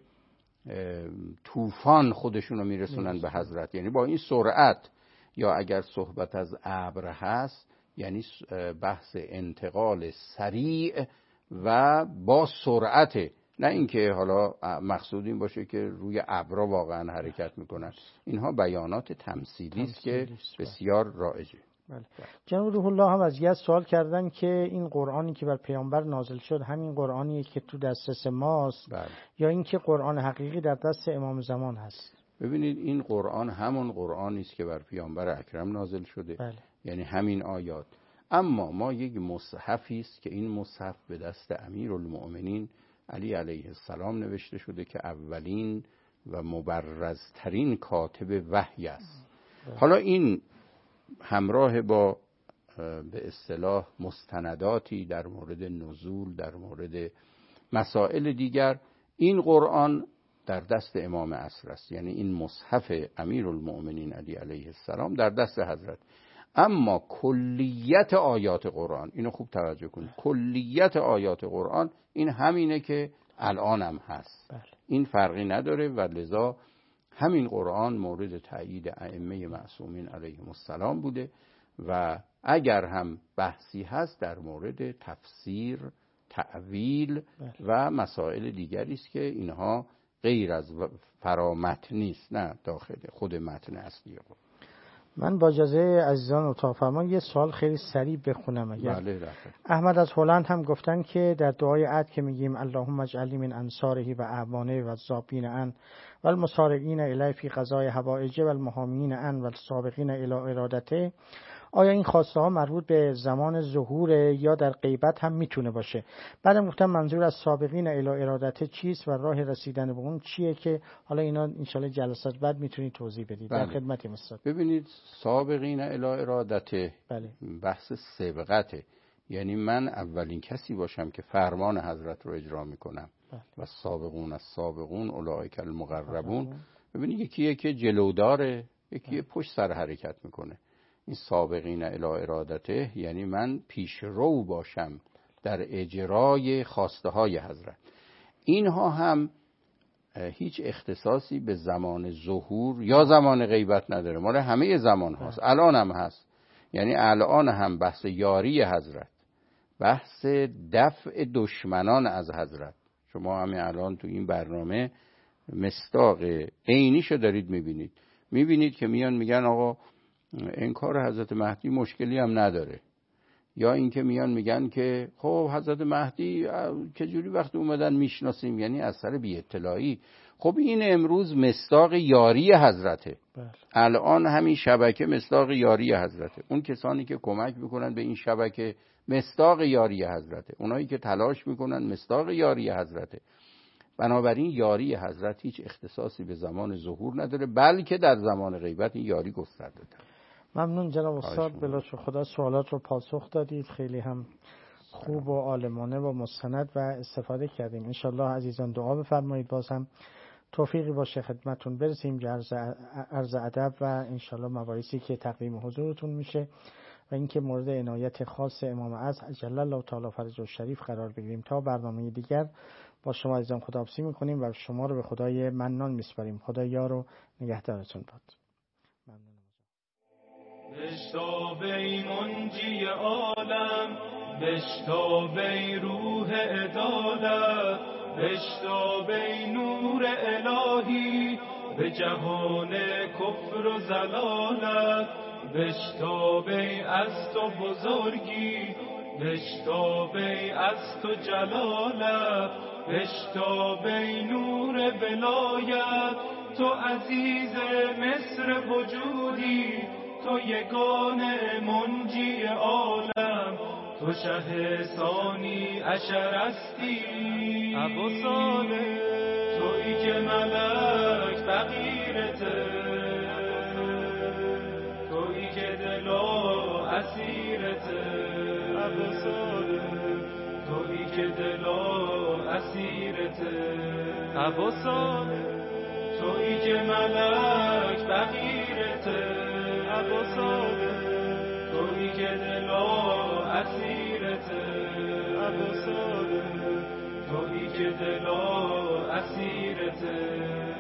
[SPEAKER 5] طوفان خودشونو میرسونن به حضرت، یعنی با این سرعت. یا اگر صحبت از ابر هست یعنی بحث انتقال سریع و با سرعت، نه اینکه حالا مقصود این باشه که روی ابرا واقعا حرکت میکنن. اینها بیانات تمثیلی است که بسیار رایجه.
[SPEAKER 3] بله. جناب روح الله هم از یه سوال کردن که این قرآنی که بر پیامبر نازل شد همین قرآنیه که تو دسترس ماست،
[SPEAKER 5] بله.
[SPEAKER 3] یا اینکه قرآن حقیقی در دست امام زمان هست؟
[SPEAKER 5] ببینید این قرآن همون قرآنی است که بر پیامبر اکرم نازل شده.
[SPEAKER 3] بله.
[SPEAKER 5] یعنی همین آیات. اما ما یک مصحفی است که این مصحف به دست امیرالمؤمنین علی علیه السلام نوشته شده که اولین و مبرزترین کاتب وحی است. حالا این همراه با به اصطلاح مستنداتی در مورد نزول، در مورد مسائل دیگر، این قرآن در دست امام عصر است. یعنی این مصحف امیرالمؤمنین علی علیه السلام در دست حضرت. اما کلیت آیات قرآن، اینو خوب توجه کنید، کلیت آیات قرآن این همینه که الان هم هست.
[SPEAKER 3] بله.
[SPEAKER 5] این فرقی نداره و لذا همین قرآن مورد تأیید ائمه معصومین علیهم السلام بوده و اگر هم بحثی هست در مورد تفسیر، تأویل و مسائل دیگری است که اینها غیر از فرامتن نیست، نه داخل خود متن اصلی قرآن.
[SPEAKER 3] من با اجازه عزیزان اتاق فرمان یه سوال خیلی سریع بخونم.
[SPEAKER 5] بله.
[SPEAKER 3] احمد از هلند هم گفتن که در دعای عهد که میگیم اللهم اجعلنی من انصاره و اعوانه و الذابین عن و المسارعین الیه فی قضای حوائج و المحامین عن و السابقین الی ارادته، آیا این خواسته ها مربوط به زمان ظهور یا در غیبت هم میتونه باشه؟ بعدم گفتم منظور از سابقین الی ارادته چیست و راه رسیدن به اون چیه، که حالا اینا انشالله جلسات بعد میتونید توضیح بدید.
[SPEAKER 5] بله.
[SPEAKER 3] در خدمتیم استاد.
[SPEAKER 5] ببینید سابقین الی ارادته،
[SPEAKER 3] بله.
[SPEAKER 5] بحث سبقته، یعنی من اولین کسی باشم که فرمان حضرت رو اجرا میکنم.
[SPEAKER 3] بله.
[SPEAKER 5] و سابقون از سابقون اولئک المقربون. ببینید یکیه که جلوداره، یکی پشت سر حرکت میکنه. این سابقین الی ارادته یعنی من پیشرو باشم در اجرای خواسته های حضرت. اینها هم هیچ اختصاصی به زمان ظهور یا زمان غیبت نداره، مال همه زمان هاست. الان هم هست. یعنی الان هم بحث یاری حضرت، بحث دفع دشمنان از حضرت. شما همین الان تو این برنامه مصداق عینیشو دارید میبینید که میان میگن آقا انکار حضرت مهدی مشکلی هم نداره، یا اینکه میان میگن که خب حضرت مهدی چجوری وقتی اومدن میشناسیم، یعنی اثر بی اطلاعی. خب این امروز مصداق یاری حضرته. الان همین شبکه مصداق یاری حضرته. اون کسانی که کمک میکنن به این شبکه مصداق یاری حضرته، اونایی که تلاش میکنن مصداق یاری حضرته. بنابراین یاری حضرت هیچ اختصاصی به زمان ظهور نداره، بلکه در زمان غیبت این یاری گسترده.
[SPEAKER 3] ممنون جناب استاد، بلاشو خدا سوالات رو پاسخ دادید، خیلی هم خوب و عالمانه و مستند و استفاده کردیم. انشالله عزیزان دعا بفرمایید باز هم توفیقی باشه خدمتون برسیم، عرض ادب و انشالله مباحثی که تقدیم حضورتون میشه و اینکه مورد عنایت خاص امام اعظم جل الله تعالی فرجه الشریف قرار بگیریم. تا برنامه دیگر با شما عزیزان خداحافظی میکنیم و شما رو به خدای منان میسپاریم. خدا یار و نگهدارتون باد.
[SPEAKER 11] بشتاب ای منجی عالم، بشتاب ای روح عدالت، بشتاب ای نور الهی به جهان کفر و ضلالت، بشتاب ای از تو بزرگی، بشتاب ای از تو جلالت، بشتاب ای نور ولایت، تو عزیز مصر وجودی، تو یگانه منجی عالم، تو شه ثانی عشر هستی ابو صالح، تویی که ملک فقیرته، تویی که دلا اسیرته ابو صالح، تویی که دلا اسیرته ابو صالح، تویی که ملک فقیرته ابو صالح، تویی که دلا اسیرته ابو صالح، تویی که دلا اسیرته